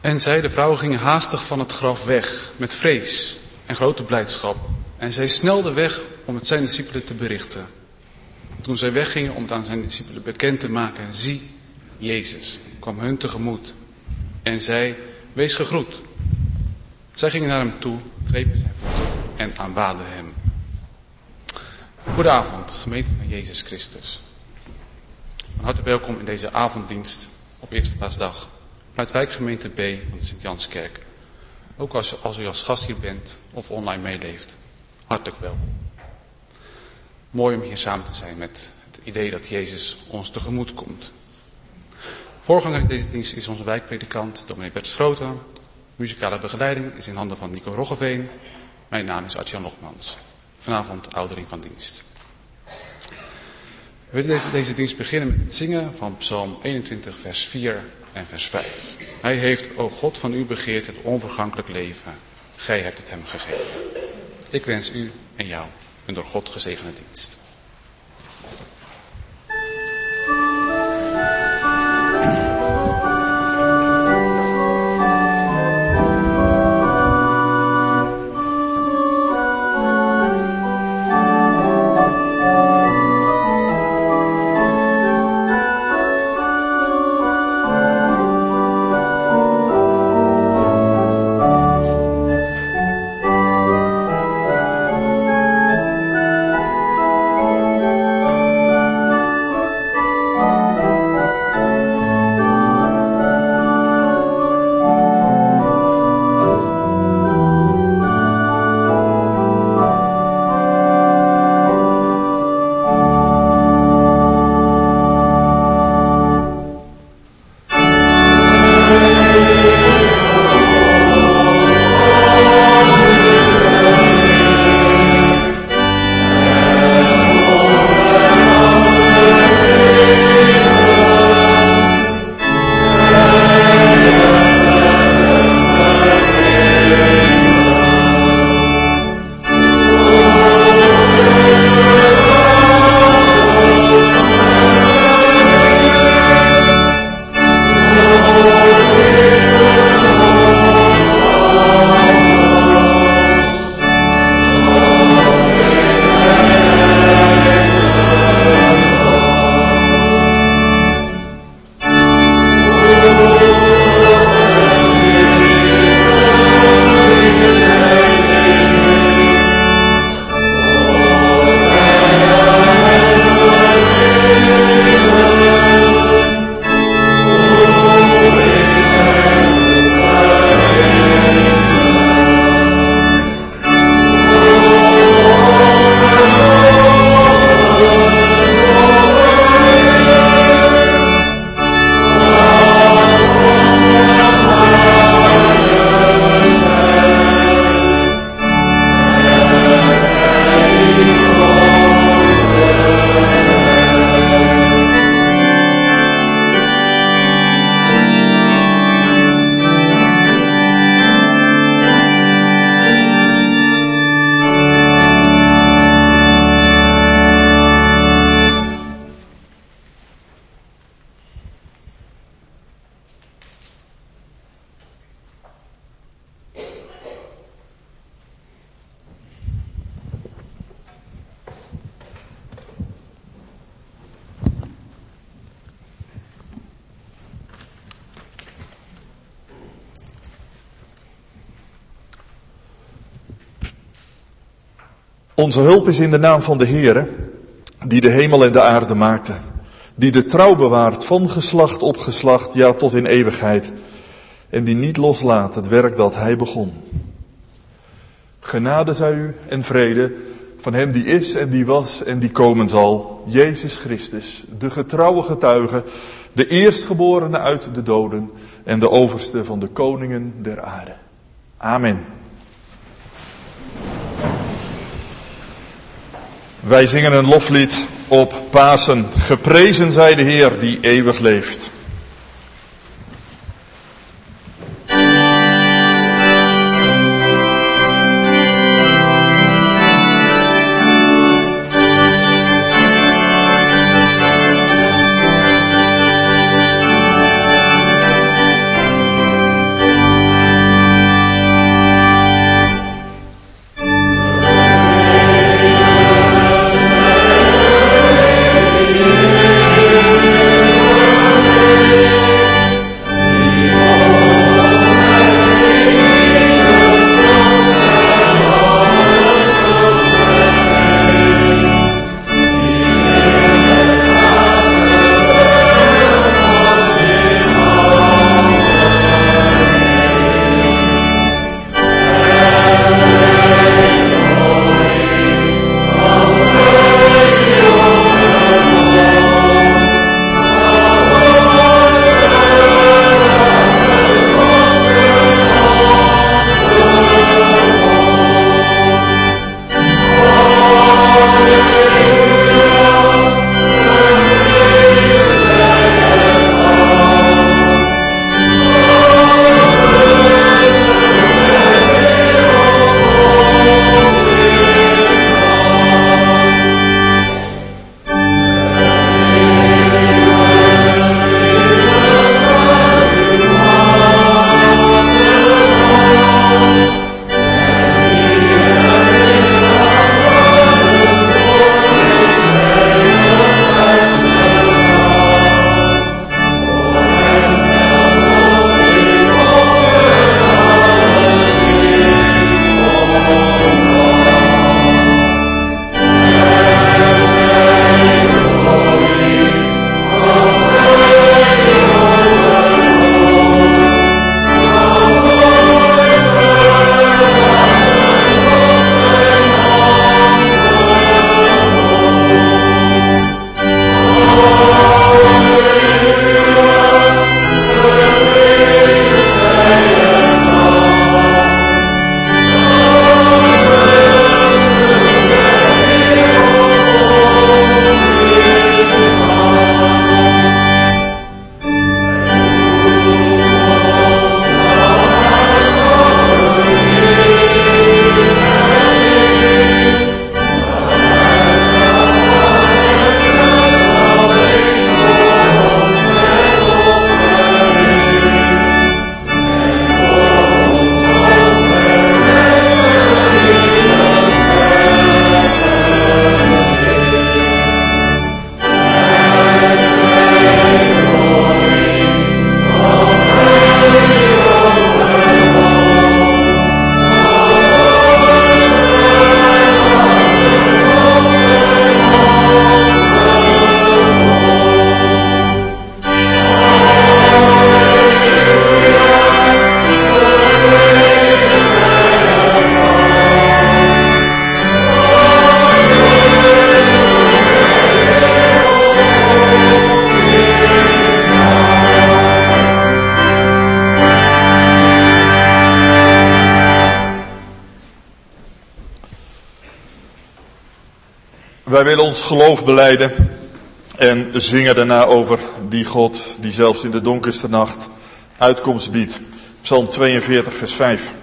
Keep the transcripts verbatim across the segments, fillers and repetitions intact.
En zij, de vrouwen, gingen haastig van het graf weg, met vrees en grote blijdschap. En zij snelden weg om het zijn discipelen te berichten. Toen zij weggingen om het aan zijn discipelen bekend te maken, zie, Jezus kwam hun tegemoet en zei, wees gegroet. Zij gingen naar hem toe, grepen zijn voeten en aanbaden hem. Goedenavond, gemeente van Jezus Christus. Van harte welkom in deze avonddienst op Eerste Paasdag vanuit wijkgemeente B van de Sint-Janskerk. Ook als, als u als gast hier bent of online meeleeft, hartelijk welkom. Mooi om hier samen te zijn met het idee dat Jezus ons tegemoet komt. Voorganger in deze dienst is onze wijkpredikant, dominee Bert Schroten. Muzikale begeleiding is in handen van Nico Roggeveen. Mijn naam is Artjan Logmans. Vanavond oudering van dienst. We willen deze dienst beginnen met het zingen van Psalm eenentwintig vers vier en vers vijf. Hij heeft, o God, van u begeerd het onvergankelijk leven. Gij hebt het hem gegeven. Ik wens u en jou een door God gezegende dienst. Onze hulp is in de naam van de Heere, die de hemel en de aarde maakte, die de trouw bewaart van geslacht op geslacht, ja tot in eeuwigheid, en die niet loslaat het werk dat hij begon. Genade zij u en vrede van hem die is en die was en die komen zal, Jezus Christus, de getrouwe getuige, de eerstgeborene uit de doden en de overste van de koningen der aarde. Amen. Wij zingen een loflied op Pasen. Geprezen zij de Heer die eeuwig leeft. Wij willen ons geloof belijden en zingen daarna over die God die zelfs in de donkerste nacht uitkomst biedt. Psalm tweeënveertig vers vijf.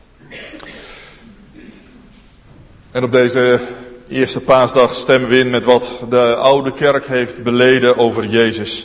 En op deze eerste paasdag stemmen we in met wat de oude kerk heeft beleden over Jezus.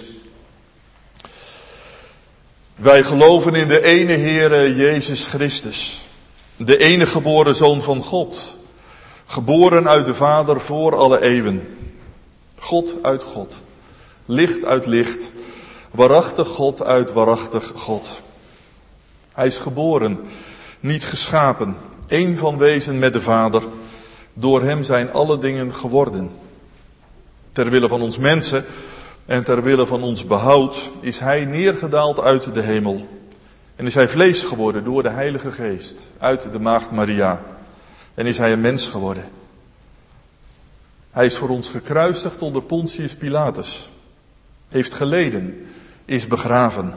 Wij geloven in de ene Heere Jezus Christus, de enige geboren Zoon van God, geboren uit de Vader voor alle eeuwen. God uit God, licht uit licht, waarachtig God uit waarachtig God. Hij is geboren, niet geschapen, één van wezen met de Vader. Door hem zijn alle dingen geworden. Ter wille van ons mensen en ter wille van ons behoud is hij neergedaald uit de hemel. En is hij vlees geworden door de Heilige Geest uit de maagd Maria. En is hij een mens geworden. Hij is voor ons gekruisigd onder Pontius Pilatus. Heeft geleden, is begraven.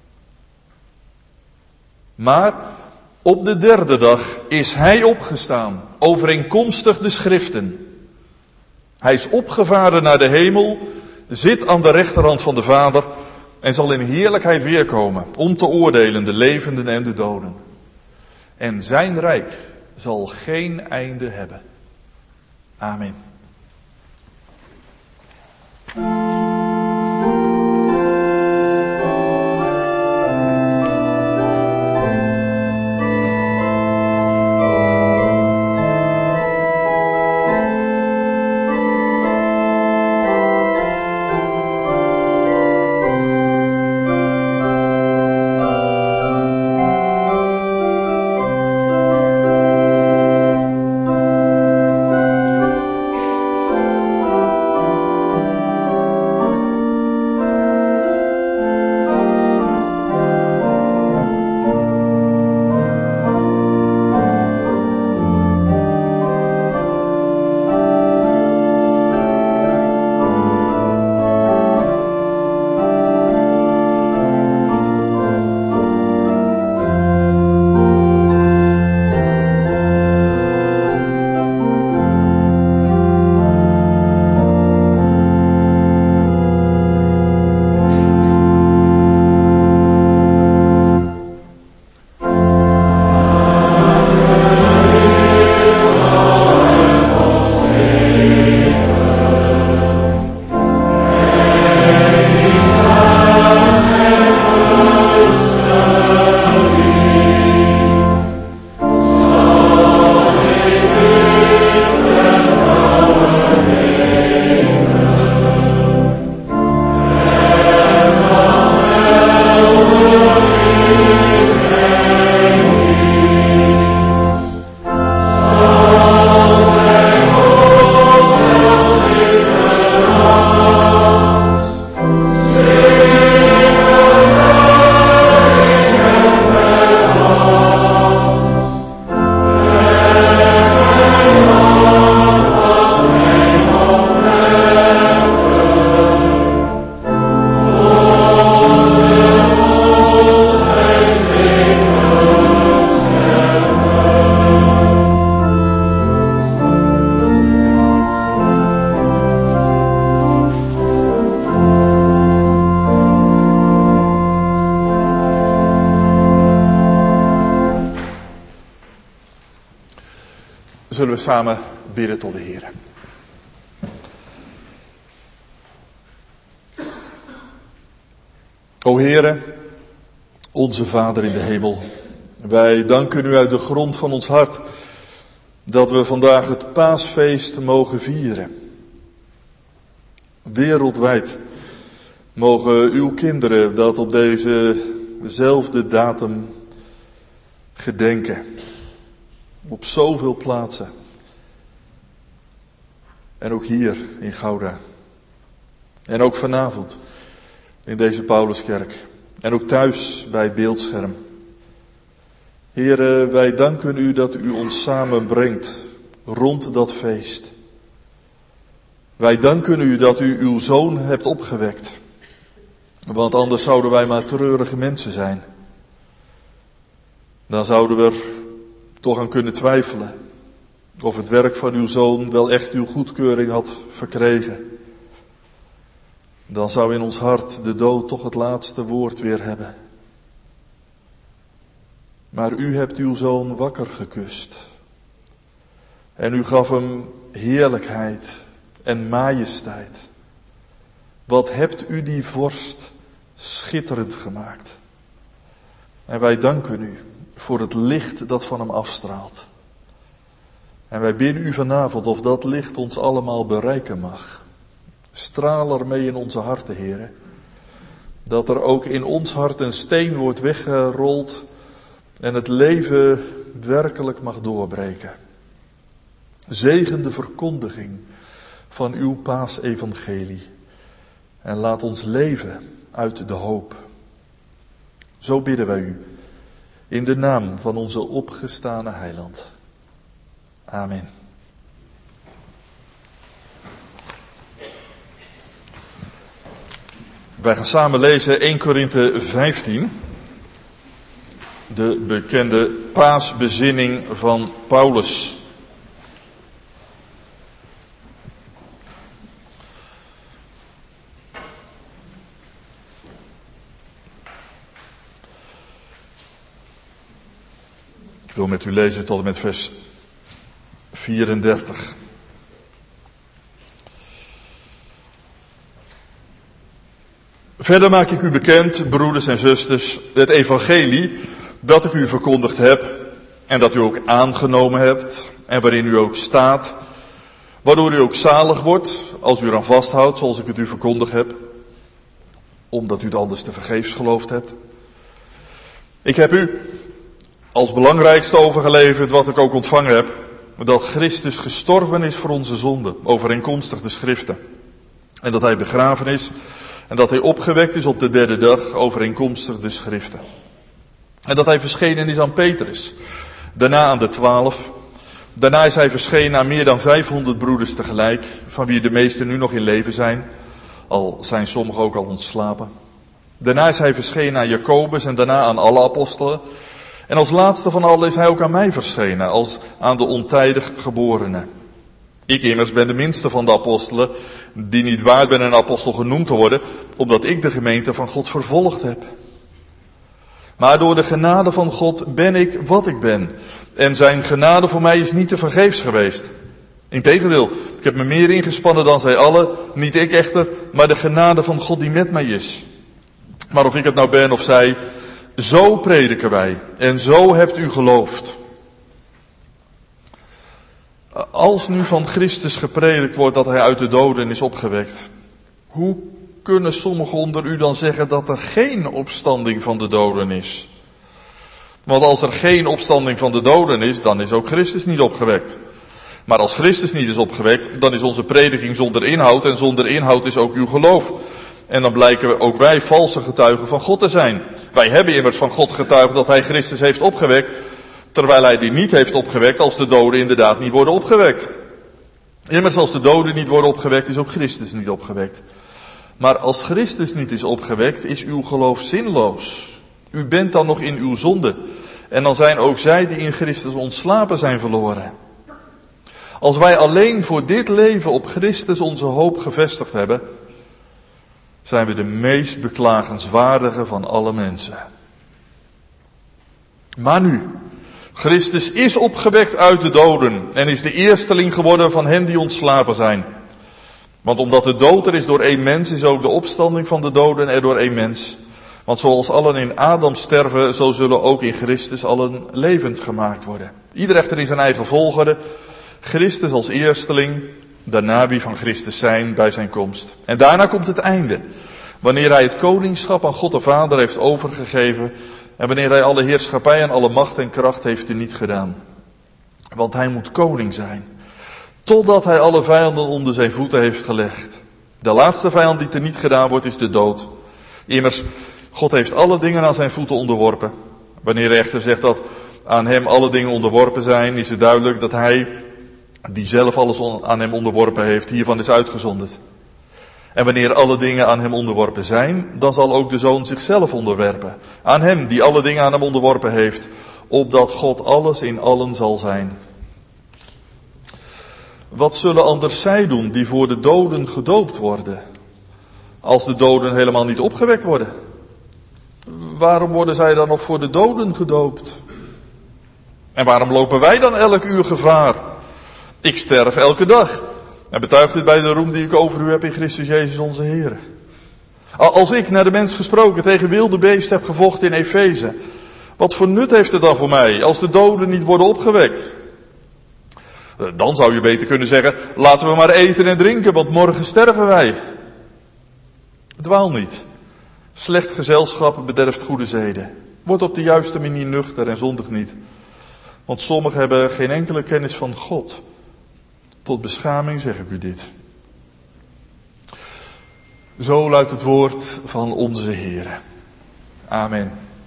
Maar op de derde dag is hij opgestaan, overeenkomstig de schriften. Hij is opgevaren naar de hemel, zit aan de rechterhand van de Vader en zal in heerlijkheid weerkomen om te oordelen de levenden en de doden. En zijn rijk zal geen einde hebben. Amen. Zullen we samen bidden tot de Heer. O Heere, onze Vader in de hemel, wij danken u uit de grond van ons hart dat we vandaag het paasfeest mogen vieren. Wereldwijd mogen uw kinderen dat op dezezelfde datum gedenken. Op zoveel plaatsen. En ook hier in Gouda. En ook vanavond in deze Pauluskerk. En ook thuis bij het beeldscherm. Heere, wij danken u dat u ons samenbrengt rond dat feest. Wij danken u dat u uw Zoon hebt opgewekt. Want anders zouden wij maar treurige mensen zijn. Dan zouden we er toch aan kunnen twijfelen of het werk van uw zoon wel echt uw goedkeuring had verkregen. Dan zou in ons hart de dood toch het laatste woord weer hebben. Maar u hebt uw zoon wakker gekust. En u gaf hem heerlijkheid en majesteit. Wat hebt u die vorst schitterend gemaakt. En wij danken u voor het licht dat van hem afstraalt. En wij bidden u vanavond of dat licht ons allemaal bereiken mag. Straal ermee in onze harten, Heere. Dat er ook in ons hart een steen wordt weggerold en het leven werkelijk mag doorbreken. Zegen de verkondiging van uw paasevangelie. En laat ons leven uit de hoop. Zo bidden wij u. In de naam van onze opgestane heiland. Amen. Wij gaan samen lezen Eerste Korinthe vijftien. De bekende paasbezinning van Paulus. Ik wil met u lezen tot en met vers vierendertig. Verder maak ik u bekend, broeders en zusters, het evangelie dat ik u verkondigd heb en dat u ook aangenomen hebt en waarin u ook staat, waardoor u ook zalig wordt als u eraan vasthoudt zoals ik het u verkondigd heb, omdat u het anders te vergeefs geloofd hebt. Ik heb u als belangrijkste overgeleverd wat ik ook ontvangen heb, dat Christus gestorven is voor onze zonden, overeenkomstig de schriften. En dat hij begraven is en dat hij opgewekt is op de derde dag, overeenkomstig de schriften. En dat hij verschenen is aan Petrus, daarna aan de twaalf. Daarna is hij verschenen aan meer dan vijfhonderd broeders tegelijk, van wie de meesten nu nog in leven zijn, al zijn sommigen ook al ontslapen. Daarna is hij verschenen aan Jacobus en daarna aan alle apostelen. En als laatste van allen is hij ook aan mij verschenen, als aan de ontijdig geborene. Ik immers ben de minste van de apostelen, die niet waard ben een apostel genoemd te worden, omdat ik de gemeente van God vervolgd heb. Maar door de genade van God ben ik wat ik ben. En zijn genade voor mij is niet te vergeefs geweest. Integendeel, ik heb me meer ingespannen dan zij allen, niet ik echter, maar de genade van God die met mij is. Maar of ik het nou ben of zij, zo prediken wij en zo hebt u geloofd. Als nu van Christus gepredikt wordt dat hij uit de doden is opgewekt, hoe kunnen sommigen onder u dan zeggen dat er geen opstanding van de doden is? Want als er geen opstanding van de doden is, dan is ook Christus niet opgewekt. Maar als Christus niet is opgewekt, dan is onze prediking zonder inhoud en zonder inhoud is ook uw geloof. En dan blijken ook wij valse getuigen van God te zijn. Wij hebben immers van God getuigd dat hij Christus heeft opgewekt, terwijl hij die niet heeft opgewekt als de doden inderdaad niet worden opgewekt. Immers als de doden niet worden opgewekt, is ook Christus niet opgewekt. Maar als Christus niet is opgewekt, is uw geloof zinloos. U bent dan nog in uw zonde. En dan zijn ook zij die in Christus ontslapen zijn verloren. Als wij alleen voor dit leven op Christus onze hoop gevestigd hebben, zijn we de meest beklagenswaardige van alle mensen. Maar nu, Christus is opgewekt uit de doden en is de eersteling geworden van hen die ontslapen zijn. Want omdat de dood er is door één mens, is ook de opstanding van de doden er door één mens. Want zoals allen in Adam sterven, zo zullen ook in Christus allen levend gemaakt worden. Ieder echter in zijn eigen volgorde, Christus als eersteling, daarna wie van Christus zijn bij zijn komst. En daarna komt het einde, wanneer hij het koningschap aan God de Vader heeft overgegeven en wanneer hij alle heerschappij en alle macht en kracht heeft teniet gedaan. Want hij moet koning zijn, totdat hij alle vijanden onder zijn voeten heeft gelegd. De laatste vijand die teniet gedaan wordt is de dood. Immers, God heeft alle dingen aan zijn voeten onderworpen. Wanneer hij echter zegt dat aan hem alle dingen onderworpen zijn, is het duidelijk dat hij, die zelf alles aan hem onderworpen heeft, hiervan is uitgezonderd. En wanneer alle dingen aan hem onderworpen zijn, dan zal ook de Zoon zichzelf onderwerpen. Aan hem die alle dingen aan hem onderworpen heeft, opdat God alles in allen zal zijn. Wat zullen anders zij doen die voor de doden gedoopt worden? Als de doden helemaal niet opgewekt worden. Waarom worden zij dan nog voor de doden gedoopt? En waarom lopen wij dan elk uur gevaar? Ik sterf elke dag. En betuig dit bij de roem die ik over u heb in Christus Jezus onze Heer. Als ik, naar de mens gesproken, tegen wilde beesten heb gevochten in Efeze, wat voor nut heeft het dan voor mij als de doden niet worden opgewekt? Dan zou je beter kunnen zeggen, laten we maar eten en drinken, want morgen sterven wij. Dwaal niet. Slecht gezelschap bederft goede zeden. Word op de juiste manier nuchter en zondig niet. Want sommigen hebben geen enkele kennis van God. Tot beschaming zeg ik u dit. Zo luidt het woord van onze Heer. Amen.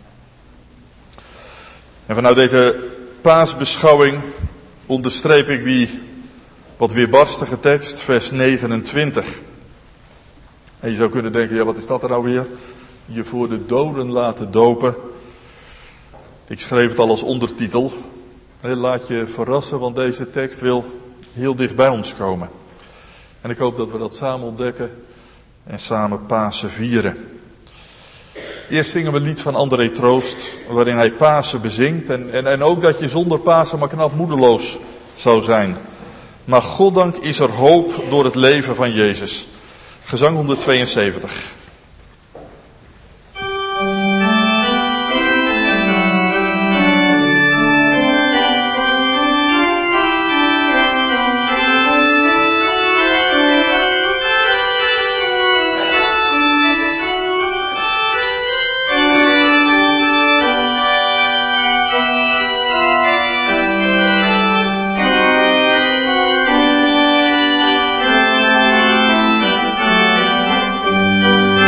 En vanuit deze paasbeschouwing onderstreep ik die wat weerbarstige tekst, vers negenentwintig. En je zou kunnen denken, ja, wat is dat er nou weer? Je voor de doden laten dopen. Ik schreef het al als ondertitel. Laat je verrassen, want deze tekst wil heel dicht bij ons komen. En ik hoop dat we dat samen ontdekken en samen Pasen vieren. Eerst zingen we een lied van André Troost, waarin hij Pasen bezingt. En, en, en ook dat je zonder Pasen maar knap moedeloos zou zijn. Maar goddank is er hoop door het leven van Jezus. Gezang honderdtweeënzeventig. Thank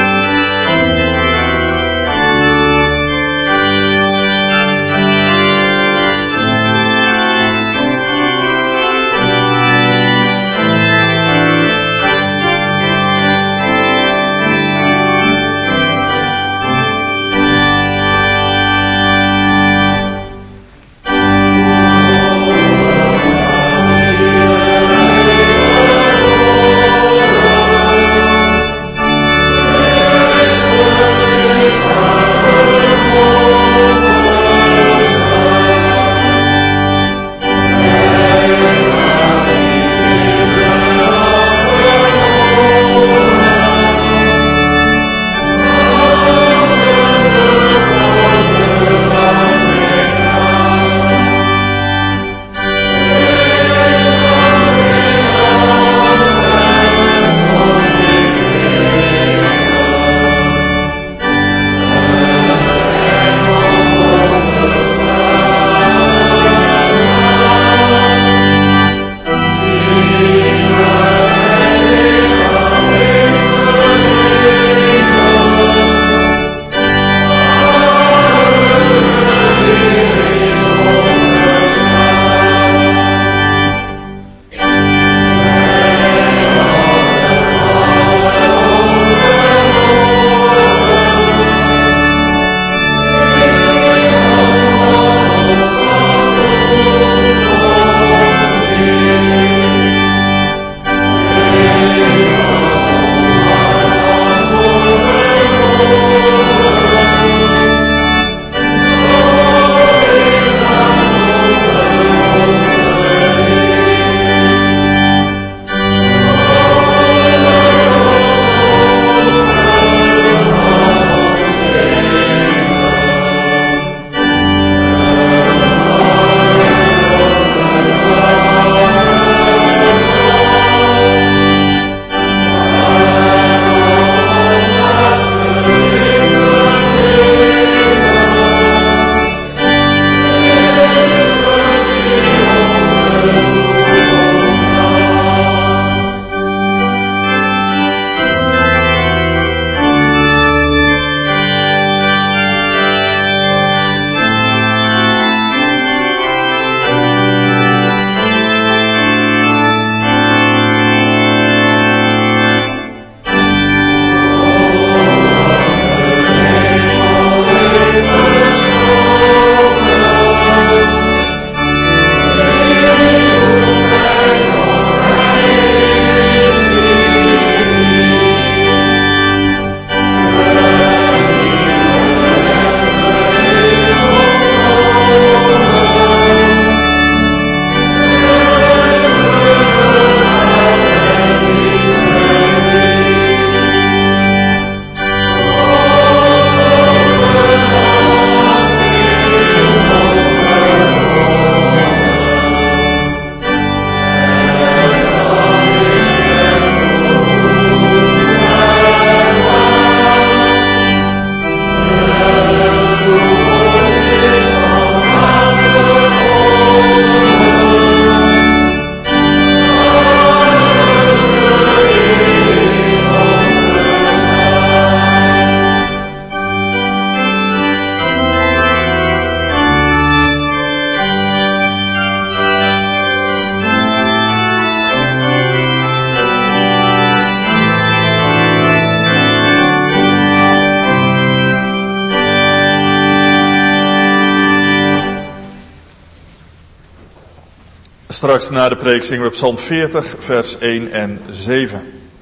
Straks na de preek zingen we Psalm veertig, vers één en zeven.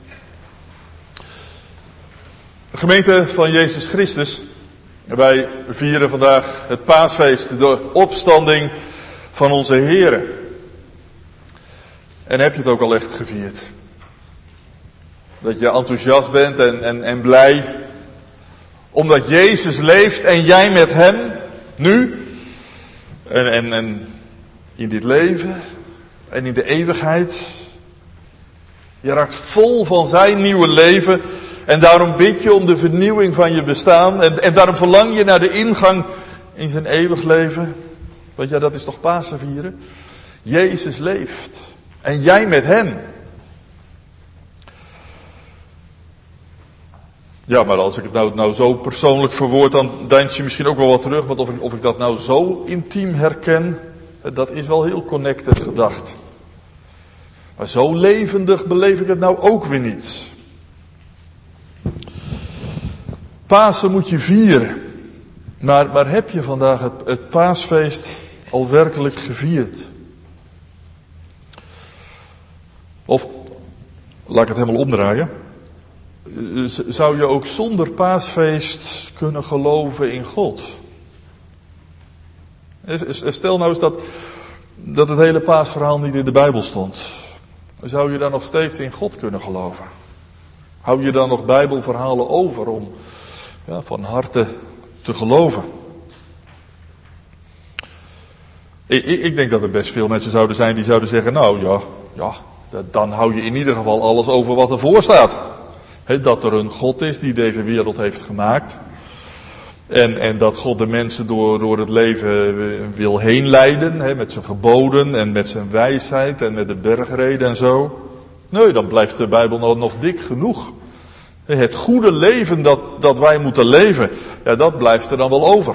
Gemeente van Jezus Christus, wij vieren vandaag het paasfeest, de opstanding van onze Here. En heb je het ook al echt gevierd? Dat je enthousiast bent en, en, en blij, omdat Jezus leeft en jij met hem, nu, en, en, en in dit leven en in de eeuwigheid. Je raakt vol van zijn nieuwe leven en daarom bid je om de vernieuwing van je bestaan. En, en daarom verlang je naar de ingang in zijn eeuwig leven. Want ja, dat is toch Pasen vieren? Jezus leeft en jij met hem. Ja, maar als ik het nou, nou zo persoonlijk verwoord, dan deins je misschien ook wel wat terug. Want of ik, of ik dat nou zo intiem herken, dat is wel heel connected gedacht. Maar zo levendig beleef ik het nou ook weer niet. Pasen moet je vieren. Maar, maar heb je vandaag het, het paasfeest al werkelijk gevierd? Of, laat ik het helemaal omdraaien. Zou je ook zonder paasfeest kunnen geloven in God? Stel nou eens dat, dat het hele paasverhaal niet in de Bijbel stond. Zou je dan nog steeds in God kunnen geloven? Hou je dan nog Bijbelverhalen over om ja, van harte te geloven? Ik, ik denk dat er best veel mensen zouden zijn die zouden zeggen, nou ja, ja, dan hou je in ieder geval alles over wat ervoor staat. He, dat er een God is die deze wereld heeft gemaakt. En, en dat God de mensen door, door het leven wil heen leiden. He, met zijn geboden en met zijn wijsheid en met de bergreden en zo. Nee, dan blijft de Bijbel nog, nog dik genoeg. Het goede leven dat, dat wij moeten leven, ja, dat blijft er dan wel over.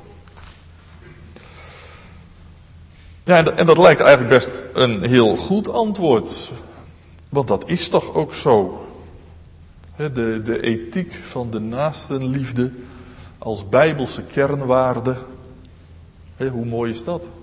Ja, en, en dat lijkt eigenlijk best een heel goed antwoord. Want dat is toch ook zo. De, de ethiek van de naastenliefde als bijbelse kernwaarde. He, hoe mooi is dat?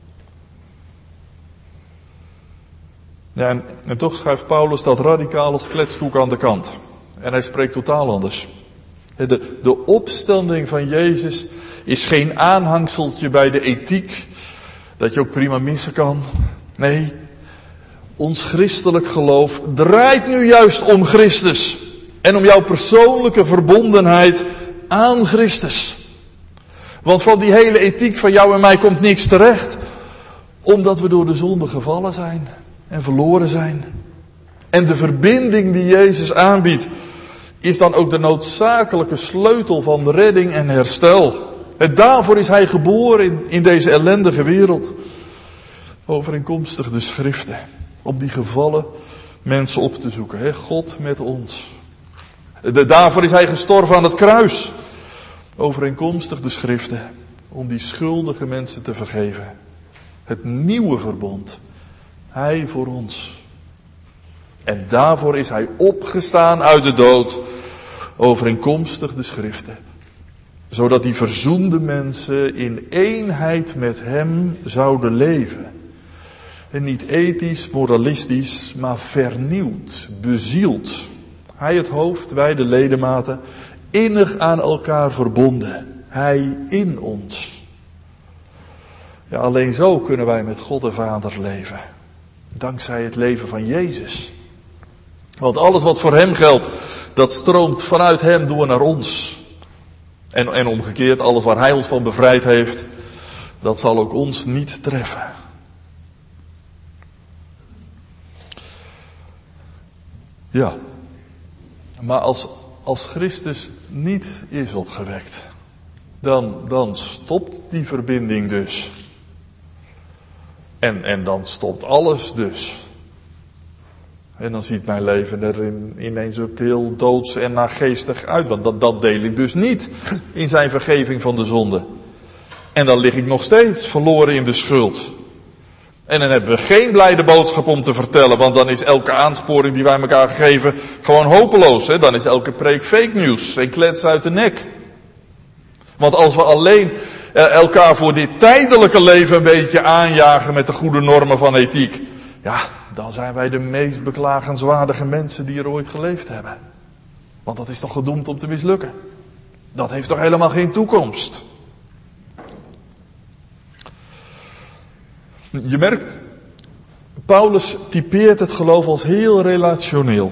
Ja, en, en toch schuift Paulus dat radicaal als kletskoek aan de kant. En hij spreekt totaal anders. De, de opstanding van Jezus is geen aanhangseltje bij de ethiek, dat je ook prima missen kan. Nee, ons christelijk geloof draait nu juist om Christus. En om jouw persoonlijke verbondenheid aan Christus. Want van die hele ethiek van jou en mij komt niks terecht. Omdat we door de zonde gevallen zijn en verloren zijn. En de verbinding die Jezus aanbiedt, is dan ook de noodzakelijke sleutel van redding en herstel. En daarvoor is hij geboren in, in deze ellendige wereld. Overeenkomstig de schriften. Om die gevallen mensen op te zoeken. He, God met ons. De, daarvoor is hij gestorven aan het kruis. Overeenkomstig de schriften. Om die schuldige mensen te vergeven. Het nieuwe verbond. Hij voor ons. En daarvoor is hij opgestaan uit de dood. Overeenkomstig de schriften. Zodat die verzoende mensen in eenheid met hem zouden leven. En niet ethisch, moralistisch, maar vernieuwd, bezield. Hij het hoofd, wij de ledematen, innig aan elkaar verbonden. Hij in ons. Ja, alleen zo kunnen wij met God de Vader leven. Dankzij het leven van Jezus. Want alles wat voor hem geldt, dat stroomt vanuit hem door naar ons. En, en omgekeerd, alles waar hij ons van bevrijd heeft, dat zal ook ons niet treffen. Ja, maar als, als Christus niet is opgewekt, dan, dan stopt die verbinding dus. En, en dan stopt alles dus. En dan ziet mijn leven er in, ineens ook heel doods en naargeestig uit. Want dat, dat deel ik dus niet in zijn vergeving van de zonde. En dan lig ik nog steeds verloren in de schuld. En dan hebben we geen blijde boodschap om te vertellen. Want dan is elke aansporing die wij elkaar geven gewoon hopeloos. Hè? Dan is elke preek fake news en klets uit de nek. Want als we alleen elkaar voor dit tijdelijke leven een beetje aanjagen met de goede normen van ethiek. Ja, dan zijn wij de meest beklagenswaardige mensen die er ooit geleefd hebben. Want dat is toch gedoemd om te mislukken. Dat heeft toch helemaal geen toekomst. Je merkt, Paulus typeert het geloof als heel relationeel.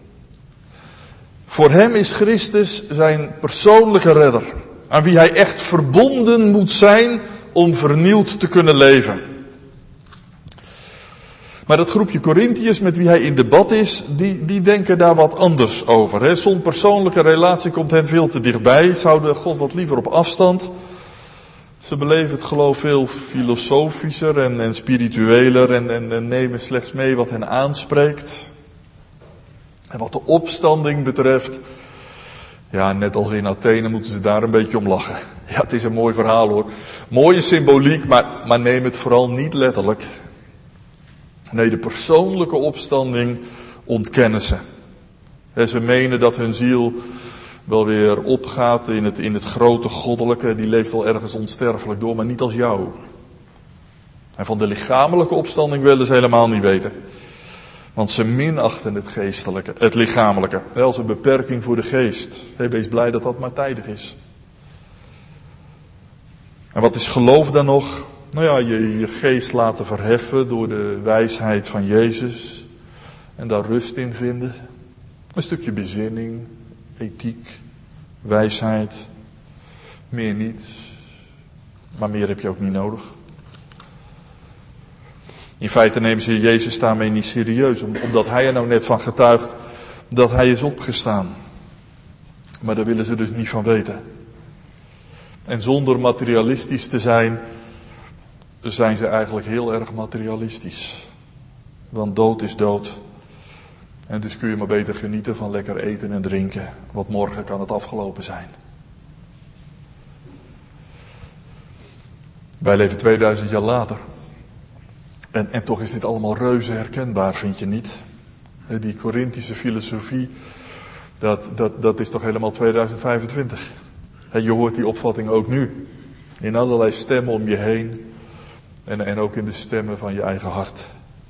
Voor hem is Christus zijn persoonlijke redder, aan wie hij echt verbonden moet zijn om vernieuwd te kunnen leven. Maar dat groepje Korintiërs met wie hij in debat is, die, die denken daar wat anders over. Hè. Zo'n persoonlijke relatie komt hen veel te dichtbij, zouden God wat liever op afstand. Ze beleven het geloof veel filosofischer en, en spiritueler en, en, en nemen slechts mee wat hen aanspreekt. En wat de opstanding betreft, ja, net als in Athene moeten ze daar een beetje om lachen. Ja, het is een mooi verhaal hoor. Mooie symboliek, maar, maar neem het vooral niet letterlijk. Nee, de persoonlijke opstanding ontkennen ze. En ze menen dat hun ziel wel weer opgaat in het, in het grote goddelijke. Die leeft al ergens onsterfelijk door, maar niet als jou. En van de lichamelijke opstanding willen ze helemaal niet weten. Want ze minachten het geestelijke, het lichamelijke. Als een beperking voor de geest. Wees blij dat dat maar tijdig is. En wat is geloof dan nog? Nou ja, je, je geest laten verheffen door de wijsheid van Jezus. En daar rust in vinden. Een stukje bezinning, ethiek, wijsheid. Meer niet. Maar meer heb je ook niet nodig. In feite nemen ze Jezus daarmee niet serieus. Omdat hij er nou net van getuigt dat hij is opgestaan. Maar daar willen ze dus niet van weten. En zonder materialistisch te zijn, zijn ze eigenlijk heel erg materialistisch. Want dood is dood. En dus kun je maar beter genieten van lekker eten en drinken. Want morgen kan het afgelopen zijn. Wij leven tweeduizend jaar later. En, en toch is dit allemaal reuze herkenbaar, vind je niet? Die Korinthische filosofie, dat, dat, dat is toch helemaal tweeduizend vijfentwintig. En je hoort die opvatting ook nu. In allerlei stemmen om je heen. En, en ook in de stemmen van je eigen hart.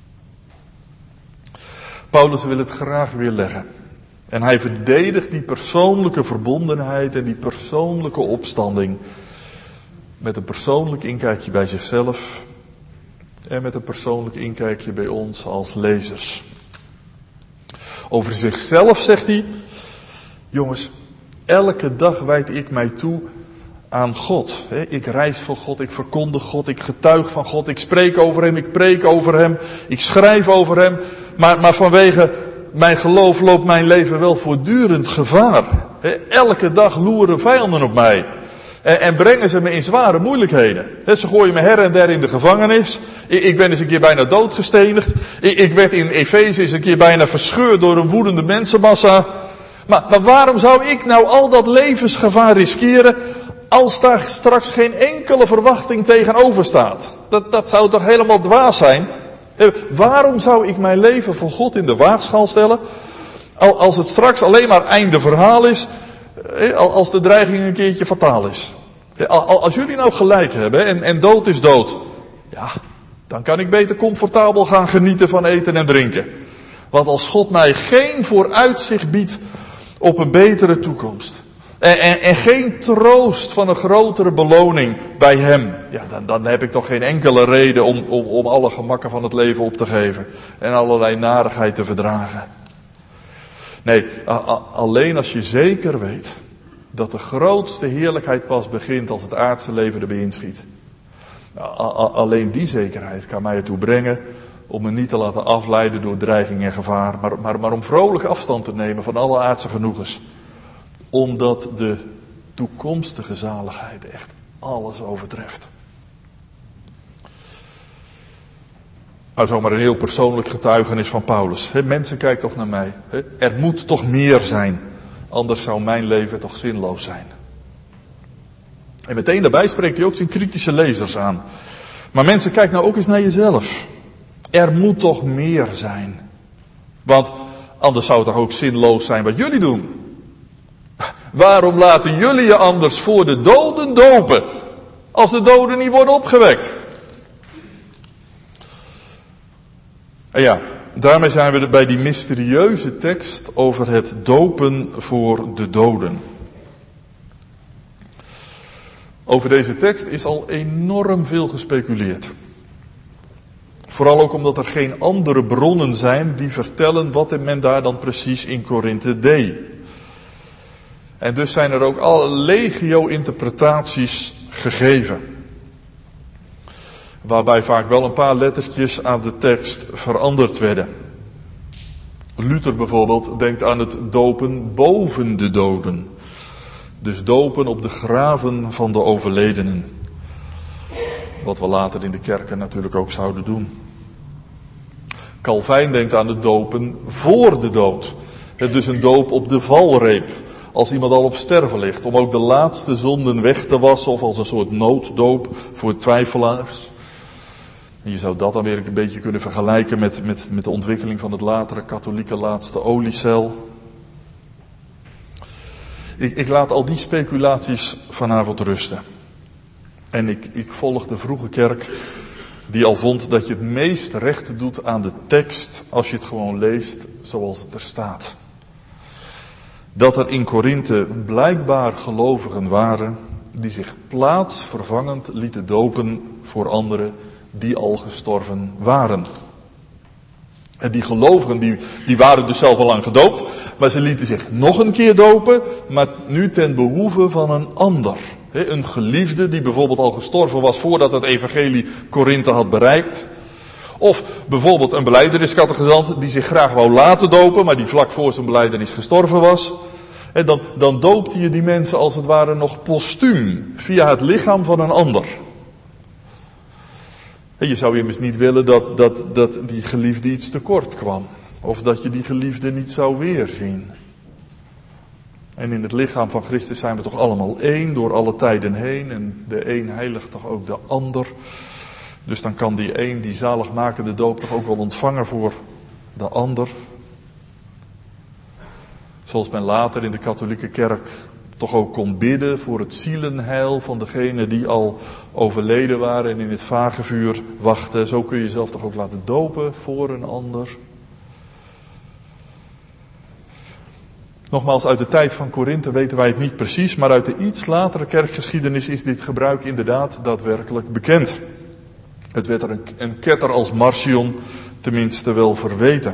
Paulus wil het graag weerleggen. En hij verdedigt die persoonlijke verbondenheid en die persoonlijke opstanding. Met een persoonlijk inkijkje bij zichzelf. En met een persoonlijk inkijkje bij ons als lezers. Over zichzelf zegt hij: jongens, elke dag wijd ik mij toe aan God. Ik reis voor God, ik verkondig God, ik getuig van God, ik spreek over hem, ik preek over hem, ik schrijf over hem. Maar, maar vanwege mijn geloof loopt mijn leven wel voortdurend gevaar. Elke dag loeren vijanden op mij. En brengen ze me in zware moeilijkheden. Ze gooien me her en der in de gevangenis. Ik ben eens een keer bijna doodgestenigd. Ik werd in Efeze eens een keer bijna verscheurd door een woedende mensenmassa. Maar, maar waarom zou ik nou al dat levensgevaar riskeren als daar straks geen enkele verwachting tegenover staat? Dat, dat zou toch helemaal dwaas zijn? Waarom zou ik mijn leven voor God in de waagschaal stellen als het straks alleen maar einde verhaal is? Als de dreiging een keertje fataal is. Als jullie nou gelijk hebben en, en dood is dood. Ja, dan kan ik beter comfortabel gaan genieten van eten en drinken. Want als God mij geen vooruitzicht biedt op een betere toekomst. En, en, en geen troost van een grotere beloning bij hem. Ja, dan, dan heb ik toch geen enkele reden om, om, om alle gemakken van het leven op te geven. En allerlei narigheid te verdragen. Nee, a, a, alleen als je zeker weet dat de grootste heerlijkheid pas begint als het aardse leven erbij inschiet. A, a, alleen die zekerheid kan mij ertoe brengen om me niet te laten afleiden door dreiging en gevaar. Maar, maar, maar om vrolijk afstand te nemen van alle aardse genoegens. Omdat de toekomstige zaligheid echt alles overtreft. Nou, zomaar een heel persoonlijk getuigenis van Paulus. He, mensen, kijk toch naar mij. He, er moet toch meer zijn. Anders zou mijn leven toch zinloos zijn. En meteen daarbij spreekt hij ook zijn kritische lezers aan. Maar mensen, kijk nou ook eens naar jezelf. Er moet toch meer zijn. Want anders zou het toch ook zinloos zijn wat jullie doen. Waarom laten jullie je anders voor de doden dopen? Als de doden niet worden opgewekt. En ja, daarmee zijn we bij die mysterieuze tekst over het dopen voor de doden. Over deze tekst is al enorm veel gespeculeerd. Vooral ook omdat er geen andere bronnen zijn die vertellen wat men daar dan precies in Korinthe deed. En dus zijn er ook alle legio-interpretaties gegeven. Waarbij vaak wel een paar lettertjes aan de tekst veranderd werden. Luther bijvoorbeeld denkt aan het dopen boven de doden. Dus dopen op de graven van de overledenen. Wat we later in de kerken natuurlijk ook zouden doen. Calvijn denkt aan het dopen voor de dood. Dus een doop op de valreep. Als iemand al op sterven ligt. Om ook de laatste zonden weg te wassen. Of als een soort nooddoop voor twijfelaars. En je zou dat dan weer een beetje kunnen vergelijken met, met, met de ontwikkeling van het latere katholieke laatste oliecel. Ik, ik laat al die speculaties vanavond rusten. En ik, ik volg de vroege kerk die al vond dat je het meest recht doet aan de tekst als je het gewoon leest zoals het er staat. Dat er in Korinthe blijkbaar gelovigen waren die zich plaatsvervangend lieten dopen voor anderen die al gestorven waren. En die gelovigen die, die waren dus zelf al lang gedoopt, maar ze lieten zich nog een keer dopen, maar nu ten behoeve van een ander. He, een geliefde die bijvoorbeeld al gestorven was voordat het evangelie Korinthe had bereikt. Of bijvoorbeeld een belijdeniscategizant die zich graag wou laten dopen, maar die vlak voor zijn belijdenis gestorven was. En dan, dan doopte je die mensen als het ware nog postuum, via het lichaam van een ander. En je zou immers niet willen dat, dat, dat die geliefde iets tekort kwam. Of dat je die geliefde niet zou weerzien. En in het lichaam van Christus zijn we toch allemaal één door alle tijden heen. En de een heiligt toch ook de ander. Dus dan kan die een, die zaligmakende doop, toch ook wel ontvangen voor de ander. Zoals men later in de katholieke kerk toch ook kon bidden voor het zielenheil van degenen die al overleden waren en in het vagevuur wachten. Zo kun je jezelf toch ook laten dopen voor een ander. Nogmaals, uit de tijd van Korinthe weten wij het niet precies, maar uit de iets latere kerkgeschiedenis is dit gebruik inderdaad daadwerkelijk bekend. Het werd er een, een ketter als Marcion tenminste wel verweten.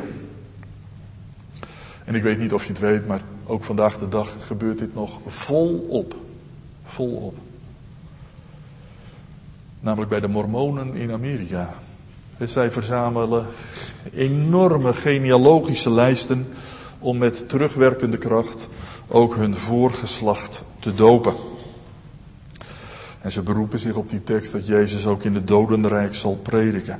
En ik weet niet of je het weet, maar ook vandaag de dag gebeurt dit nog volop. Volop. Namelijk bij de Mormonen in Amerika. Zij verzamelen enorme genealogische lijsten om met terugwerkende kracht ook hun voorgeslacht te dopen. En ze beroepen zich op die tekst dat Jezus ook in het dodenrijk zal prediken.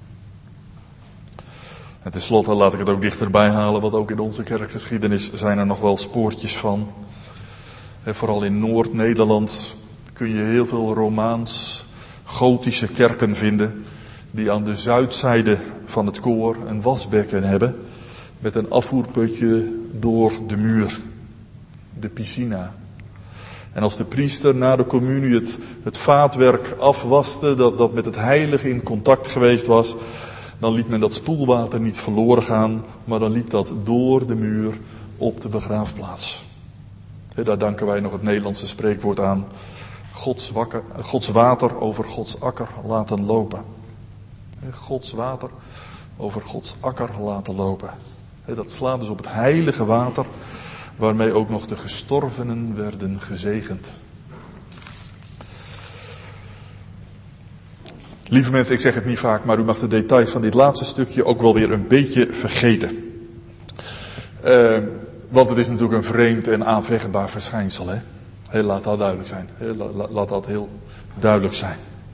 En tenslotte laat ik het ook dichterbij halen, want ook in onze kerkgeschiedenis zijn er nog wel spoortjes van. En vooral in Noord-Nederland kun je heel veel Romaans, gotische kerken vinden die aan de zuidzijde van het koor een wasbekken hebben met een afvoerputje door de muur, de piscina. En als de priester na de communie het, het vaatwerk afwaste, dat, dat met het heilige in contact geweest was, dan liet men dat spoelwater niet verloren gaan, maar dan liep dat door de muur op de begraafplaats. He, daar danken wij nog het Nederlandse spreekwoord aan. Gods, wakker, Gods water over Gods akker laten lopen. He, Gods water over Gods akker laten lopen. He, dat slaat dus op het heilige water, waarmee ook nog de gestorvenen werden gezegend. Lieve mensen, ik zeg het niet vaak, maar u mag de details van dit laatste stukje ook wel weer een beetje vergeten. Uh, want het is natuurlijk een vreemd en aanvechtbaar verschijnsel. Hè? He, laat dat duidelijk zijn. He, la, laat dat heel duidelijk zijn.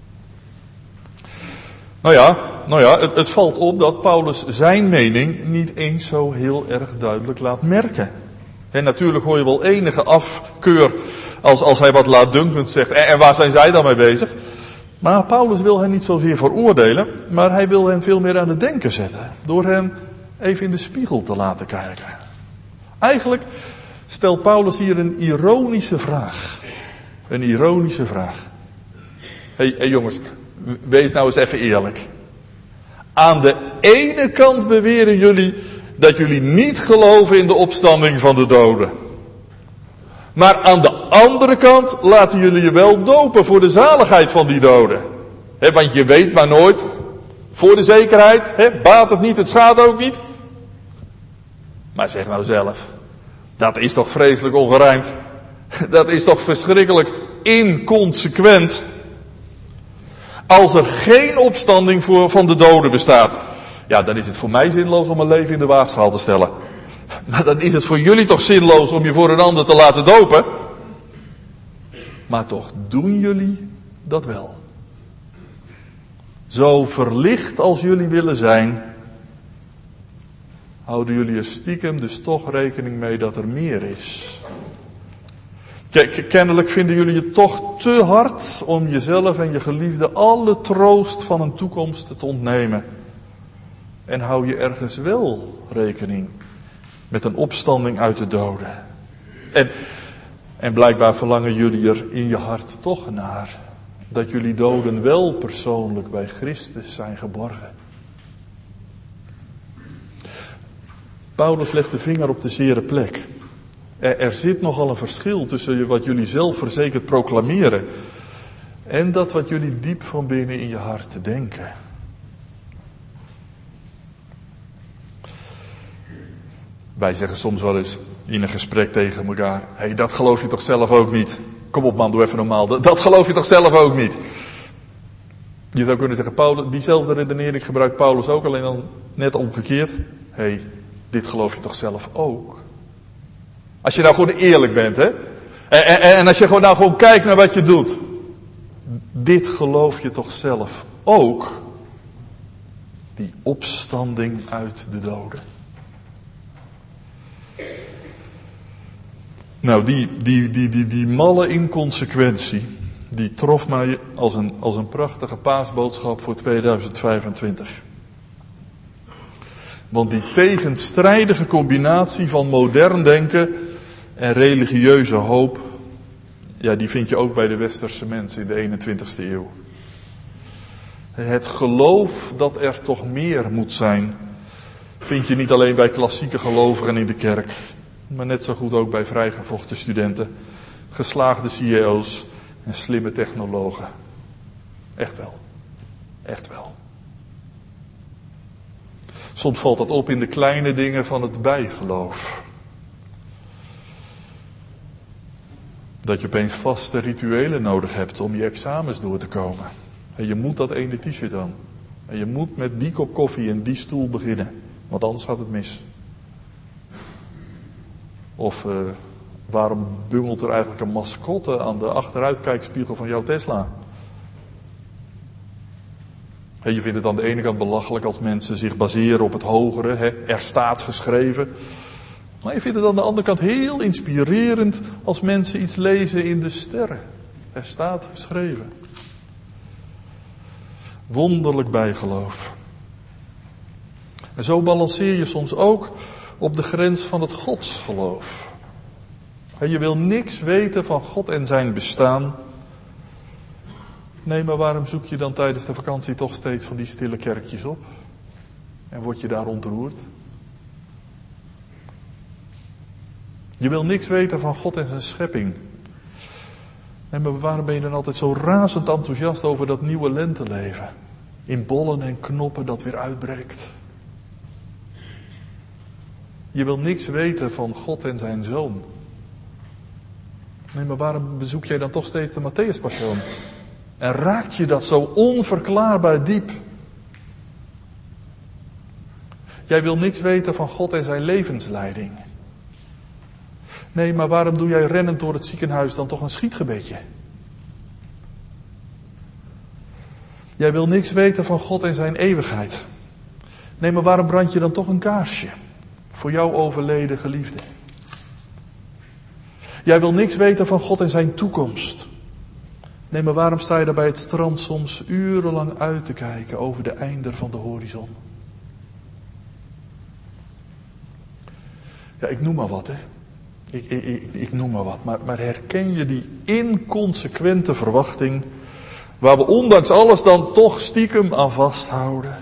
Nou ja, nou ja het, het valt op dat Paulus zijn mening niet eens zo heel erg duidelijk laat merken. En natuurlijk hoor je wel enige afkeur als, als hij wat laatdunkend zegt. En, en waar zijn zij dan mee bezig? Maar Paulus wil hen niet zozeer veroordelen, maar hij wil hen veel meer aan het denken zetten. Door hen even in de spiegel te laten kijken. Eigenlijk stelt Paulus hier een ironische vraag. Een ironische vraag. Hé hey, hey jongens, wees nou eens even eerlijk. Aan de ene kant beweren jullie dat jullie niet geloven in de opstanding van de doden. Maar aan de andere kant laten jullie je wel dopen voor de zaligheid van die doden. He, want je weet maar nooit, voor de zekerheid, he, baat het niet, het schaadt ook niet. Maar zeg nou zelf, dat is toch vreselijk ongerijmd. Dat is toch verschrikkelijk inconsequent. Als er geen opstanding voor, van de doden bestaat, ja, dan is het voor mij zinloos om mijn leven in de waagschaal te stellen. Maar dan is het voor jullie toch zinloos om je voor een ander te laten dopen. Maar toch doen jullie dat wel. Zo verlicht als jullie willen zijn, houden jullie er stiekem dus toch rekening mee dat er meer is. Kennelijk vinden jullie het toch te hard om jezelf en je geliefde alle troost van een toekomst te ontnemen. En hou je ergens wel rekening met een opstanding uit de doden. En, en blijkbaar verlangen jullie er in je hart toch naar dat jullie doden wel persoonlijk bij Christus zijn geborgen. Paulus legt de vinger op de zere plek. Er, er zit nogal een verschil tussen wat jullie zelfverzekerd proclameren en dat wat jullie diep van binnen in je hart denken. Wij zeggen soms wel eens in een gesprek tegen elkaar, hé, hey, dat geloof je toch zelf ook niet? Kom op man, doe even normaal. Dat, dat geloof je toch zelf ook niet? Je zou kunnen zeggen, Paulus, diezelfde redenering gebruikt Paulus ook, alleen dan net omgekeerd. Hé, hey, dit geloof je toch zelf ook? Als je nou gewoon eerlijk bent, hè? En, en, en als je gewoon nou gewoon kijkt naar wat je doet. Dit geloof je toch zelf ook? Die opstanding uit de doden. Nou, die, die, die, die, die malle inconsequentie, die trof mij als een, als een prachtige paasboodschap voor tweeduizend vijfentwintig. Want die tegenstrijdige combinatie van modern denken en religieuze hoop, ja, die vind je ook bij de westerse mensen in de eenentwintigste eeuw. Het geloof dat er toch meer moet zijn, vind je niet alleen bij klassieke gelovigen in de kerk, maar net zo goed ook bij vrijgevochten studenten, geslaagde C E O's en slimme technologen. Echt wel. Echt wel. Soms valt dat op in de kleine dingen van het bijgeloof. Dat je opeens vaste rituelen nodig hebt om je examens door te komen. En je moet dat ene t-shirt aan. En je moet met die kop koffie en die stoel beginnen. Want anders gaat het mis. Of uh, waarom bungelt er eigenlijk een mascotte aan de achteruitkijkspiegel van jouw Tesla? He, je vindt het aan de ene kant belachelijk als mensen zich baseren op het hogere. He, er staat geschreven. Maar je vindt het aan de andere kant heel inspirerend als mensen iets lezen in de sterren. Er staat geschreven. Wonderlijk bijgeloof. En zo balanceer je soms ook op de grens van het godsgeloof. Je wil niks weten van God en zijn bestaan. Nee, maar waarom zoek je dan tijdens de vakantie toch steeds van die stille kerkjes op? En word je daar ontroerd? Je wil niks weten van God en zijn schepping. Nee, maar waarom ben je dan altijd zo razend enthousiast over dat nieuwe lenteleven? In bollen en knoppen dat weer uitbreekt. Je wil niks weten van God en zijn Zoon. Nee, maar waarom bezoek jij dan toch steeds de Matthäuspassion? En raakt je dat zo onverklaarbaar diep? Jij wil niks weten van God en zijn levensleiding. Nee, maar waarom doe jij rennend door het ziekenhuis dan toch een schietgebedje? Jij wil niks weten van God en zijn eeuwigheid. Nee, maar waarom brand je dan toch een kaarsje? Voor jouw overleden geliefde. Jij wil niks weten van God en zijn toekomst. Nee, maar waarom sta je daar bij het strand soms urenlang uit te kijken over de einder van de horizon? Ja, ik noem maar wat, hè. Ik, ik, ik, ik noem maar wat. Maar, maar herken je die inconsequente verwachting Waar we ondanks alles dan toch stiekem aan vasthouden.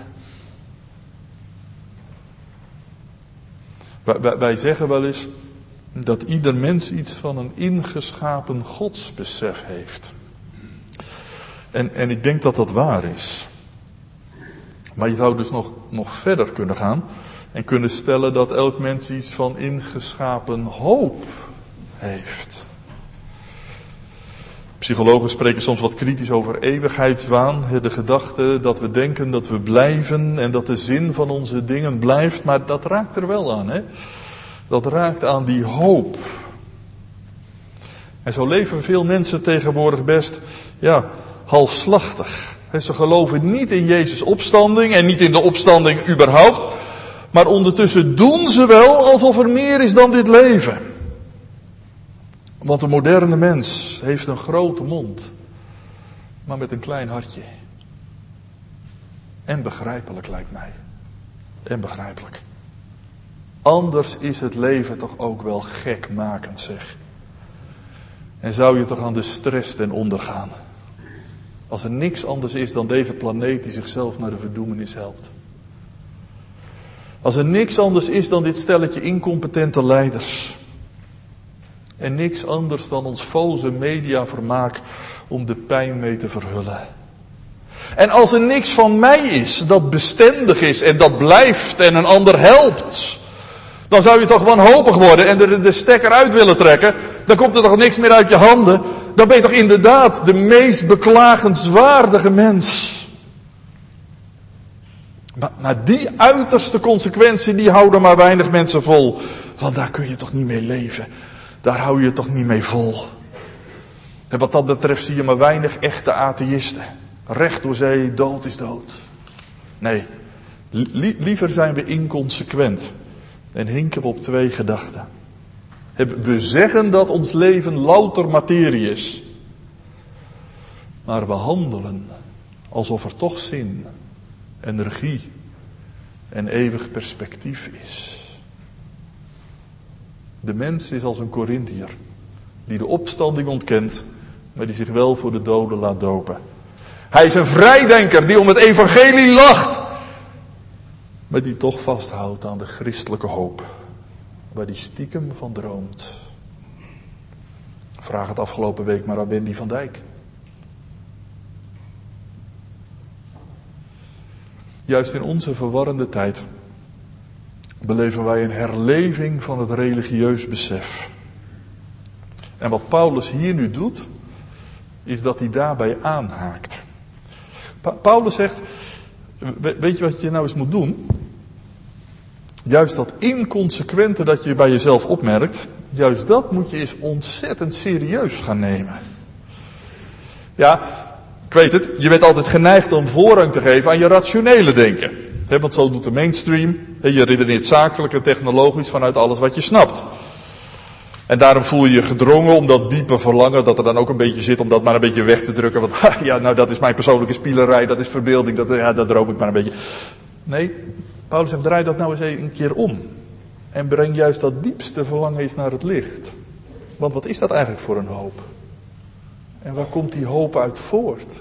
Wij, wij, wij zeggen wel eens dat ieder mens iets van een ingeschapen godsbesef heeft. En, en ik denk dat dat waar is. Maar je zou dus nog, nog verder kunnen gaan en kunnen stellen dat elk mens iets van ingeschapen hoop heeft. Psychologen spreken soms wat kritisch over eeuwigheidswaan. De gedachte dat we denken dat we blijven en dat de zin van onze dingen blijft. Maar dat raakt er wel aan, hè? Dat raakt aan die hoop. En zo leven veel mensen tegenwoordig best, ja, halfslachtig. Ze geloven niet in Jezus' opstanding en niet in de opstanding überhaupt. Maar ondertussen doen ze wel alsof er meer is dan dit leven. Want de moderne mens heeft een grote mond, maar met een klein hartje. En begrijpelijk lijkt mij. En begrijpelijk. Anders is het leven toch ook wel gekmakend, zeg. En zou je toch aan de stress ten onder gaan. Als er niks anders is dan deze planeet die zichzelf naar de verdoemenis helpt. Als er niks anders is dan dit stelletje incompetente leiders. En niks anders dan ons foze mediavermaak om de pijn mee te verhullen. En als er niks van mij is dat bestendig is en dat blijft en een ander helpt. Dan zou je toch wanhopig worden en er de stekker uit willen trekken. Dan komt er toch niks meer uit je handen. Dan ben je toch inderdaad de meest beklagenswaardige mens. Maar, maar die uiterste consequentie, die houden maar weinig mensen vol. Want daar kun je toch niet mee leven. Daar hou je toch niet mee vol. En wat dat betreft zie je maar weinig echte atheïsten. Recht door zee, dood is dood. Nee, li- liever zijn we inconsequent. En hinken we op twee gedachten. We zeggen dat ons leven louter materie is. Maar we handelen alsof er toch zin, energie en eeuwig perspectief is. De mens is als een Korintiër, die de opstanding ontkent, maar die zich wel voor de doden laat dopen. Hij is een vrijdenker die om het evangelie lacht, maar die toch vasthoudt aan de christelijke hoop, waar die stiekem van droomt. Vraag het afgelopen week maar aan Wendy van Dijk. Juist in onze verwarrende tijd beleven wij een herleving van het religieus besef. En wat Paulus hier nu doet, is dat hij daarbij aanhaakt. Pa- Paulus zegt, weet je wat je nou eens moet doen? Juist dat inconsequente dat je bij jezelf opmerkt, juist dat moet je eens ontzettend serieus gaan nemen. Ja, ik weet het, je bent altijd geneigd om voorrang te geven aan je rationele denken. He, want zo doet de mainstream. He, je redeneert zakelijk en technologisch vanuit alles wat je snapt. En daarom voel je je gedrongen om dat diepe verlangen, dat er dan ook een beetje zit, om dat maar een beetje weg te drukken. Want ha, ja, nou dat is mijn persoonlijke spielerij, dat is verbeelding, dat, ja, dat droom ik maar een beetje. Nee, Paulus zegt, draai dat nou eens een keer om. En breng juist dat diepste verlangen eens naar het licht. Want wat is dat eigenlijk voor een hoop? En waar komt die hoop uit voort?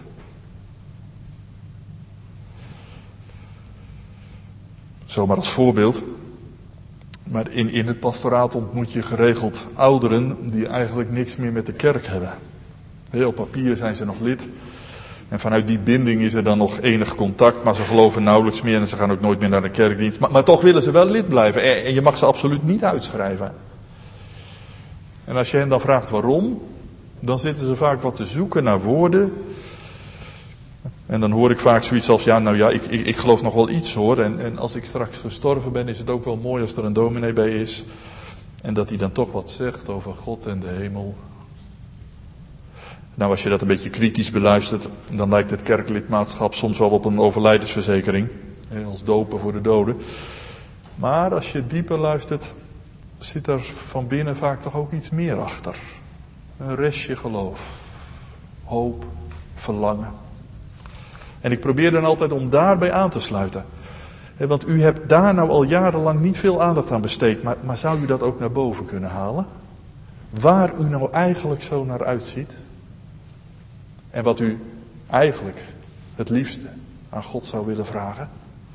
Zomaar als voorbeeld. Maar in, in het pastoraat ontmoet je geregeld ouderen die eigenlijk niks meer met de kerk hebben. Heel op papier zijn ze nog lid. En vanuit die binding is er dan nog enig contact. Maar ze geloven nauwelijks meer en ze gaan ook nooit meer naar de kerkdienst. Maar, maar toch willen ze wel lid blijven. En, en je mag ze absoluut niet uitschrijven. En als je hen dan vraagt waarom, dan zitten ze vaak wat te zoeken naar woorden. En dan hoor ik vaak zoiets als, ja nou ja, ik, ik, ik geloof nog wel iets hoor. En, en als ik straks gestorven ben, is het ook wel mooi als er een dominee bij is. En dat hij dan toch wat zegt over God en de hemel. Nou, als je dat een beetje kritisch beluistert, dan lijkt het kerklidmaatschap soms wel op een overlijdensverzekering. Als dopen voor de doden. Maar als je dieper luistert, zit er van binnen vaak toch ook iets meer achter. Een restje geloof. Hoop. Verlangen. En ik probeer dan altijd om daarbij aan te sluiten. Want u hebt daar nou al jarenlang niet veel aandacht aan besteed. Maar, maar zou u dat ook naar boven kunnen halen? Waar u nou eigenlijk zo naar uitziet. En wat u eigenlijk het liefste aan God zou willen vragen?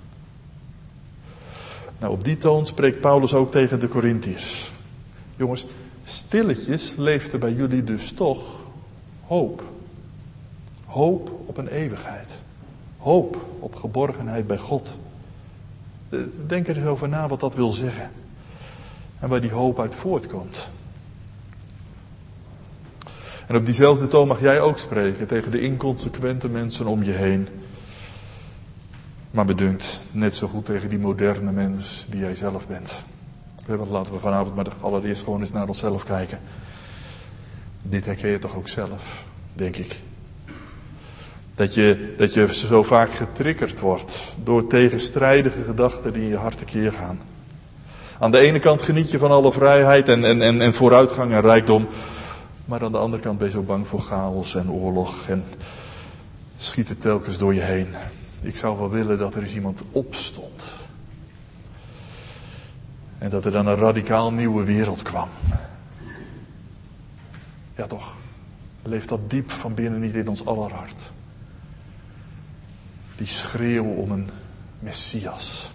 Nou, op die toon spreekt Paulus ook tegen de Korintiërs. Jongens, stilletjes leeft er bij jullie dus toch hoop. Hoop op een eeuwigheid. Hoop op geborgenheid bij God. Denk er eens over na wat dat wil zeggen. En waar die hoop uit voortkomt. En op diezelfde toon mag jij ook spreken tegen de inconsequente mensen om je heen. Maar bedunkt net zo goed tegen die moderne mens die jij zelf bent. Want laten we vanavond maar allereerst gewoon eens naar onszelf kijken. Dit herken je toch ook zelf, denk ik. Dat je, dat je zo vaak getriggerd wordt door tegenstrijdige gedachten die in je hart tekeer gaan. Aan de ene kant geniet je van alle vrijheid en, en, en, en vooruitgang en rijkdom. Maar aan de andere kant ben je zo bang voor chaos en oorlog en schiet het telkens door je heen. Ik zou wel willen dat er eens iemand opstond. En dat er dan een radicaal nieuwe wereld kwam. Ja toch, leeft dat diep van binnen niet in ons aller hart. Die schreeuw om een Messias.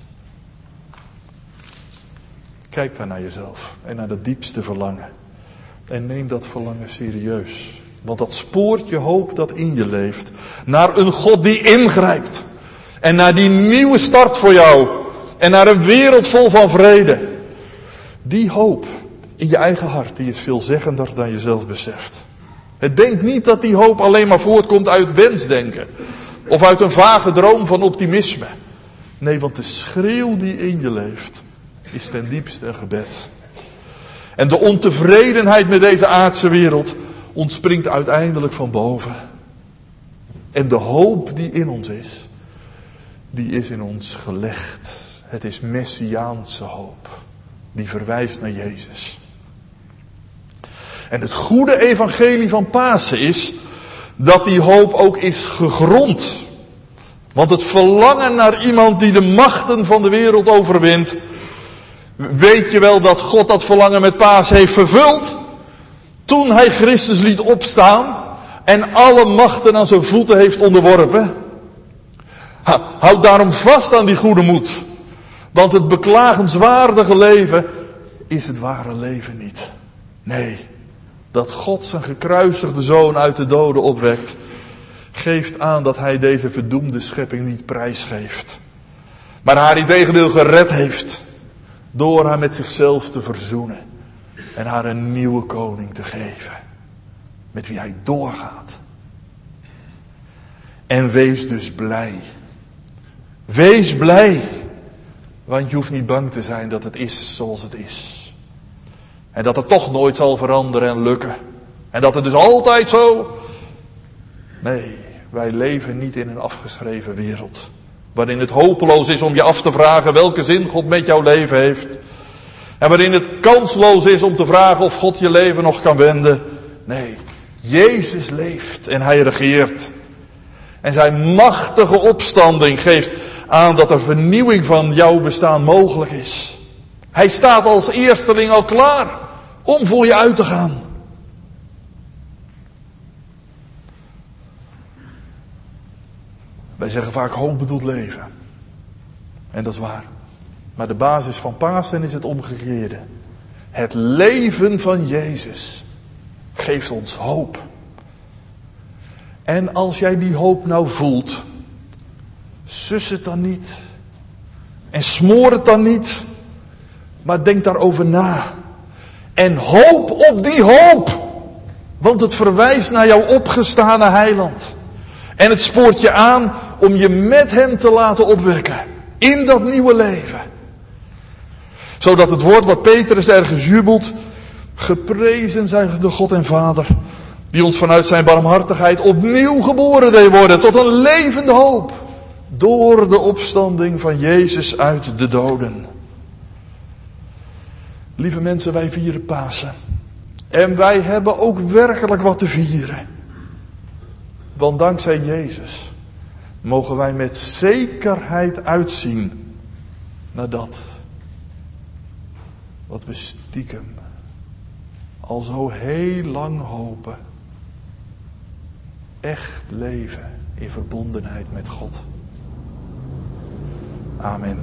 Kijk daar naar jezelf en naar dat diepste verlangen. En neem dat verlangen serieus. Want dat spoort je hoop dat in je leeft. Naar een God die ingrijpt. En naar die nieuwe start voor jou. En naar een wereld vol van vrede. Die hoop in je eigen hart, die is veelzeggender dan je zelf beseft. Het denkt niet dat die hoop alleen maar voortkomt uit wensdenken. Of uit een vage droom van optimisme. Nee, want de schreeuw die in je leeft, is ten diepste een gebed. En de ontevredenheid met deze aardse wereld ontspringt uiteindelijk van boven. En de hoop die in ons is, die is in ons gelegd. Het is messiaanse hoop. Die verwijst naar Jezus. En het goede evangelie van Pasen is dat die hoop ook is gegrond. Want het verlangen naar iemand die de machten van de wereld overwint. Weet je wel dat God dat verlangen met Pasen heeft vervuld? Toen hij Christus liet opstaan en alle machten aan zijn voeten heeft onderworpen. Houd daarom vast aan die goede moed. Want het beklagenswaardige leven is het ware leven niet. Nee, dat God zijn gekruisigde zoon uit de doden opwekt, geeft aan dat hij deze verdoemde schepping niet prijsgeeft. Maar haar in tegendeel gered heeft. Door haar met zichzelf te verzoenen. En haar een nieuwe koning te geven. Met wie hij doorgaat. En wees dus blij. Wees blij. Want je hoeft niet bang te zijn dat het is zoals het is. En dat het toch nooit zal veranderen en lukken. En dat het dus altijd zo. Nee, wij leven niet in een afgeschreven wereld. Waarin het hopeloos is om je af te vragen welke zin God met jouw leven heeft. En waarin het kansloos is om te vragen of God je leven nog kan wenden. Nee, Jezus leeft en hij regeert. En zijn machtige opstanding geeft aan dat er vernieuwing van jouw bestaan mogelijk is. Hij staat als eersteling al klaar om voor je uit te gaan. Wij zeggen vaak hoop bedoelt leven. En dat is waar. Maar de basis van Pasen is het omgekeerde. Het leven van Jezus geeft ons hoop. En als jij die hoop nou voelt, sus het dan niet. En smoor het dan niet. Maar denk daarover na. En hoop op die hoop. Want het verwijst naar jouw opgestane heiland. En het spoort je aan om je met hem te laten opwekken. In dat nieuwe leven. Zodat het woord wat Petrus ergens jubelt. Geprezen zij de God en Vader. Die ons vanuit zijn barmhartigheid opnieuw geboren deed worden. Tot een levende hoop. Door de opstanding van Jezus uit de doden. Lieve mensen, wij vieren Pasen. En wij hebben ook werkelijk wat te vieren. Want dankzij Jezus mogen wij met zekerheid uitzien naar dat wat we stiekem al zo heel lang hopen. Echt leven in verbondenheid met God. Amen.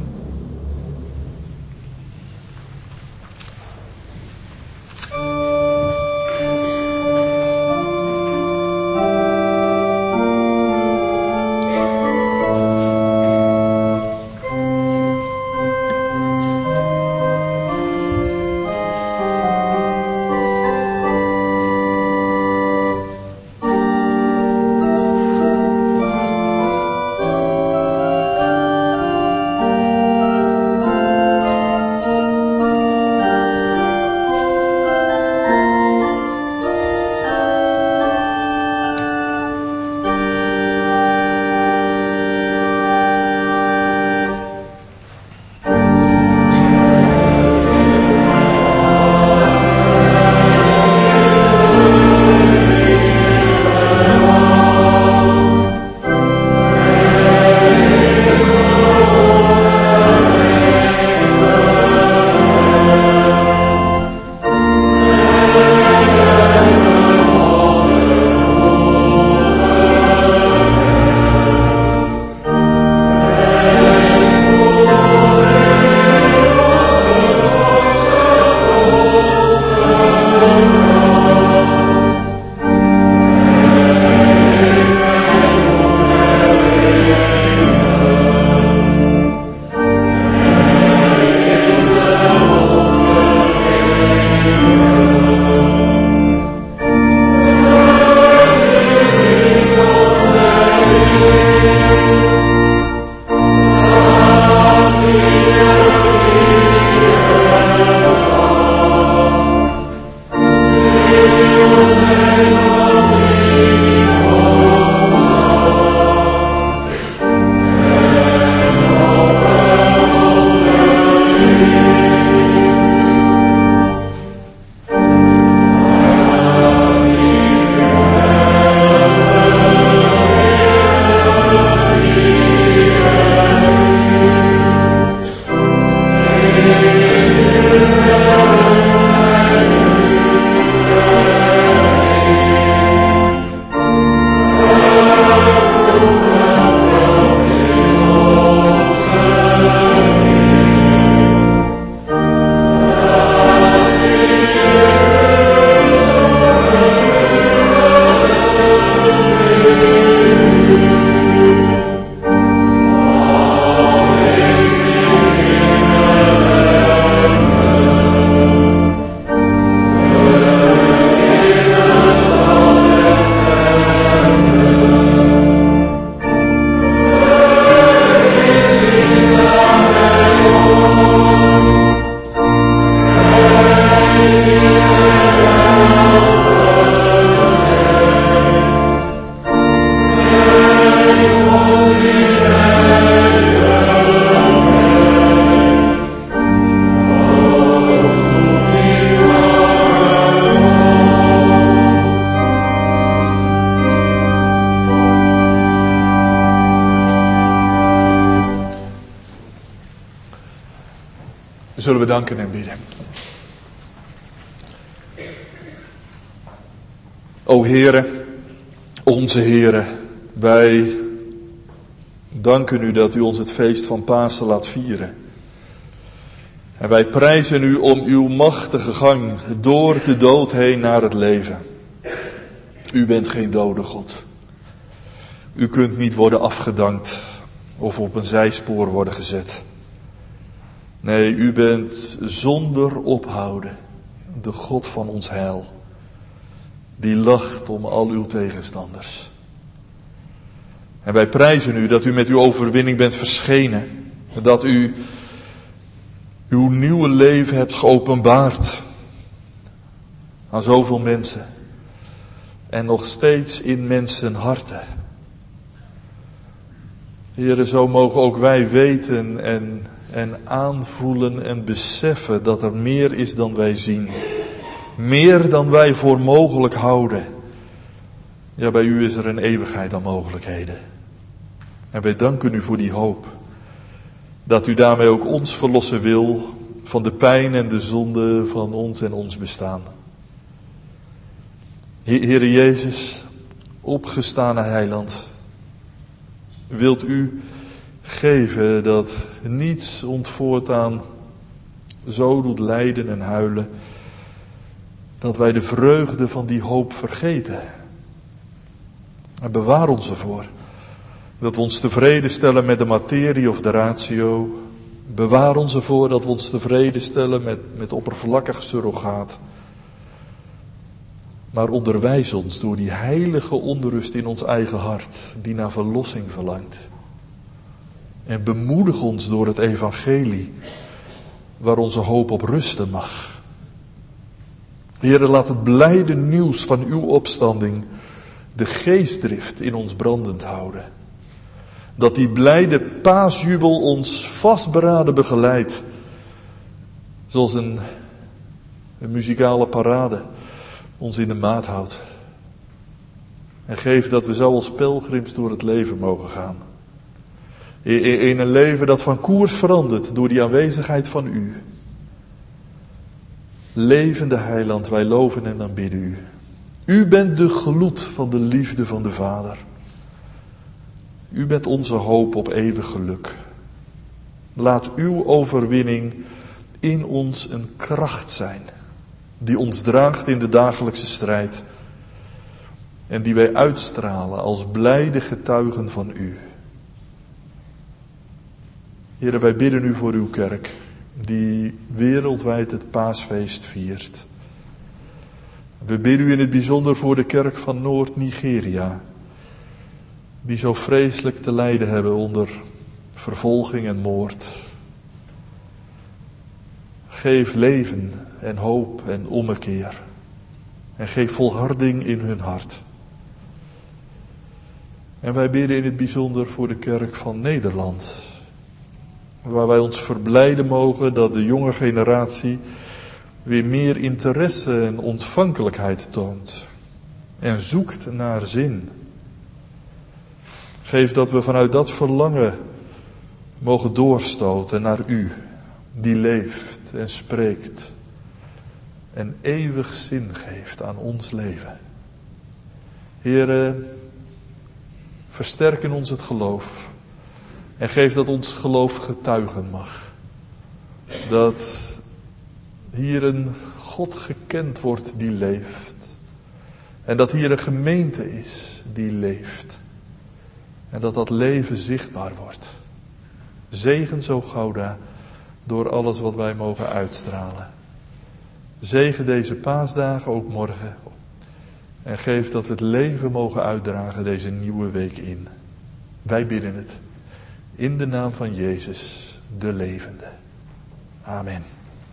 Zullen we danken en bidden. O Heere, onze Heere, wij danken u dat u ons het feest van Pasen laat vieren. En wij prijzen u om uw machtige gang door de dood heen naar het leven. U bent geen dode God. U kunt niet worden afgedankt of op een zijspoor worden gezet. Nee, u bent zonder ophouden de God van ons heil. Die lacht om al uw tegenstanders. En wij prijzen u dat u met uw overwinning bent verschenen. Dat u uw nieuwe leven hebt geopenbaard aan zoveel mensen. En nog steeds in mensen harten. Heere, zo mogen ook wij weten en, en aanvoelen en beseffen dat er meer is dan wij zien. Meer dan wij voor mogelijk houden. Ja, bij u is er een eeuwigheid aan mogelijkheden. En wij danken u voor die hoop. Dat u daarmee ook ons verlossen wil van de pijn en de zonde van ons en ons bestaan. Heere Jezus, opgestane heiland, wilt u geven dat niets ons voortaan zo doet lijden en huilen, dat wij de vreugde van die hoop vergeten. En bewaar ons ervoor dat we ons tevreden stellen met de materie of de ratio. Bewaar ons ervoor dat we ons tevreden stellen met, met oppervlakkig surrogaat. Maar onderwijs ons door die heilige onrust in ons eigen hart, die naar verlossing verlangt. En bemoedig ons door het evangelie, waar onze hoop op rusten mag. Heere, laat het blijde nieuws van uw opstanding de geestdrift in ons brandend houden. Dat die blijde paasjubel ons vastberaden begeleidt. Zoals een, een muzikale parade ons in de maat houdt. En geef dat we zo als pelgrims door het leven mogen gaan. In, in een leven dat van koers verandert door die aanwezigheid van u. Levende Heiland, wij loven en aanbidden u. U bent de gloed van de liefde van de Vader. U bent onze hoop op eeuwig geluk. Laat uw overwinning in ons een kracht zijn, die ons draagt in de dagelijkse strijd en die wij uitstralen als blijde getuigen van u. Heere, wij bidden u voor uw kerk, die wereldwijd het paasfeest viert. We bidden u in het bijzonder voor de kerk van Noord-Nigeria, die zo vreselijk te lijden hebben onder vervolging en moord. Geef leven en hoop en ommekeer. En geef volharding in hun hart. En wij bidden in het bijzonder voor de kerk van Nederland, waar wij ons verblijden mogen dat de jonge generatie weer meer interesse en ontvankelijkheid toont. En zoekt naar zin. Geef dat we vanuit dat verlangen mogen doorstoten naar u, die leeft en spreekt en eeuwig zin geeft aan ons leven. Heere, versterk in ons het geloof en geef dat ons geloof getuigen mag. Dat hier een God gekend wordt die leeft en dat hier een gemeente is die leeft. En dat dat leven zichtbaar wordt. Zegen zo Gouda door alles wat wij mogen uitstralen. Zegen deze paasdagen ook morgen. En geef dat we het leven mogen uitdragen deze nieuwe week in. Wij bidden het. In de naam van Jezus, de levende. Amen.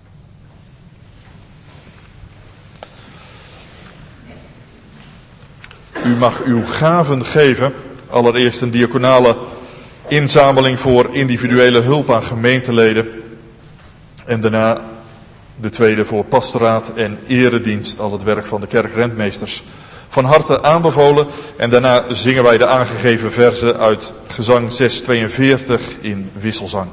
U mag uw gaven geven. Allereerst een diaconale inzameling voor individuele hulp aan gemeenteleden. En daarna de tweede voor pastoraat en eredienst, al het werk van de kerkrentmeesters. Van harte aanbevolen. En daarna zingen wij de aangegeven verzen uit gezang zeshonderdtweeënveertig in wisselzang.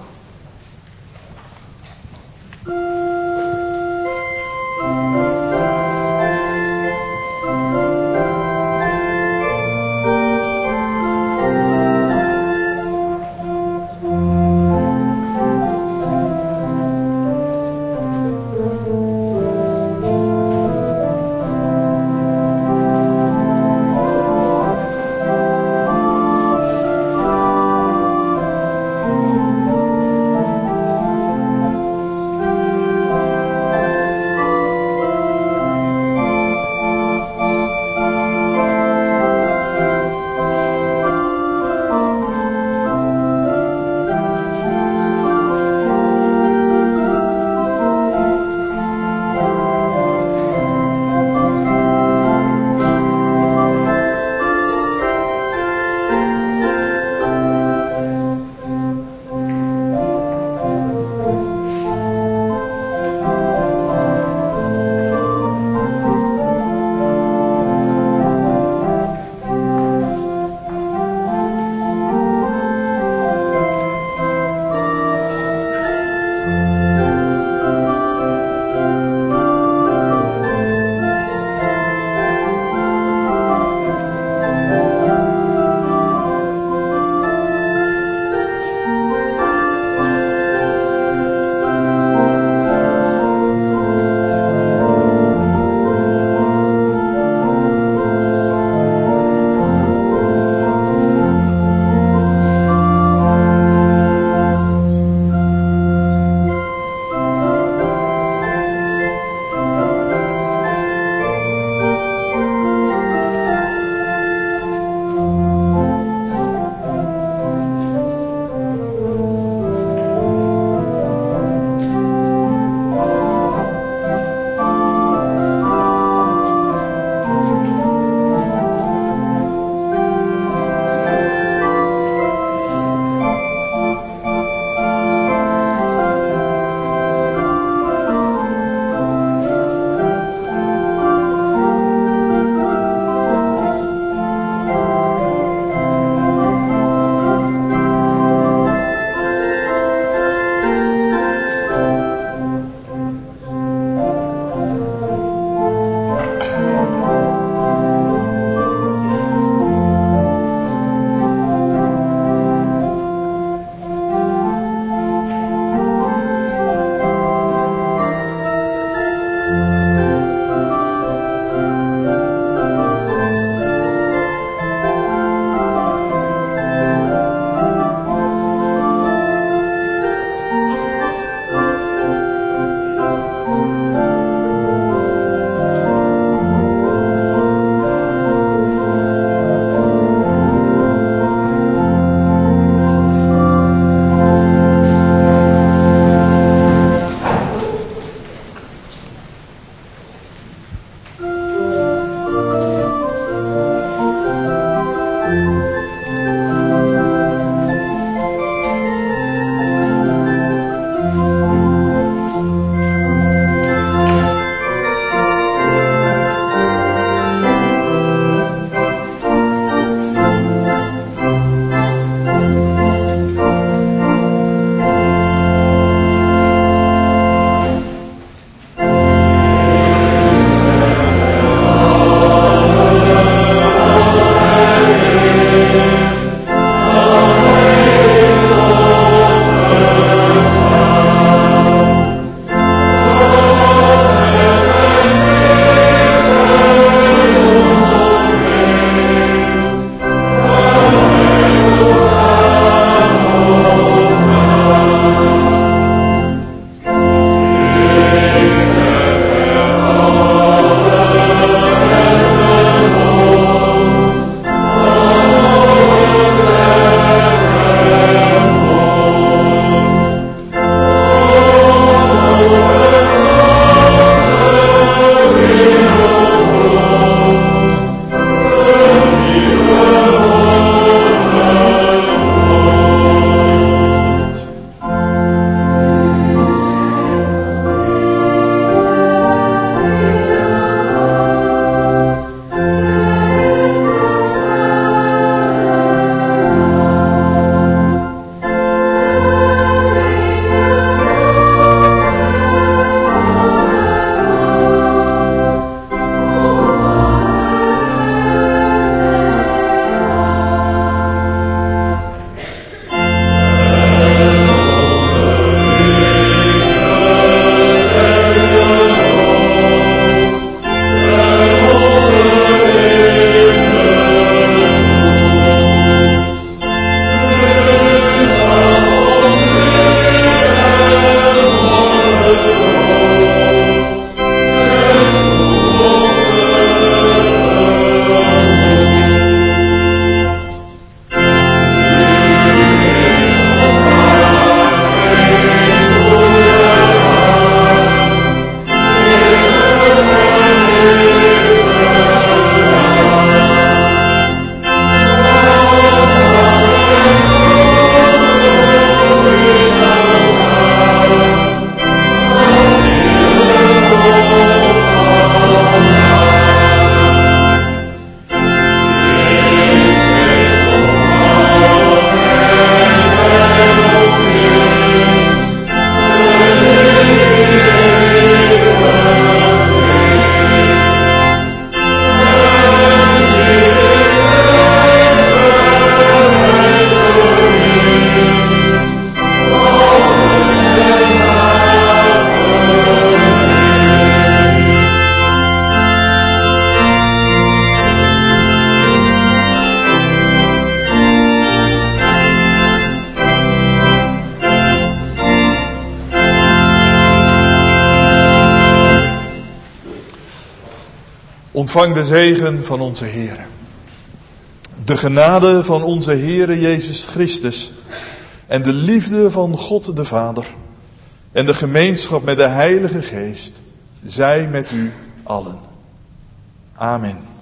Ontvang de zegen van onze Heer. De genade van onze Heere Jezus Christus en de liefde van God de Vader en de gemeenschap met de Heilige Geest zij met u allen. Amen.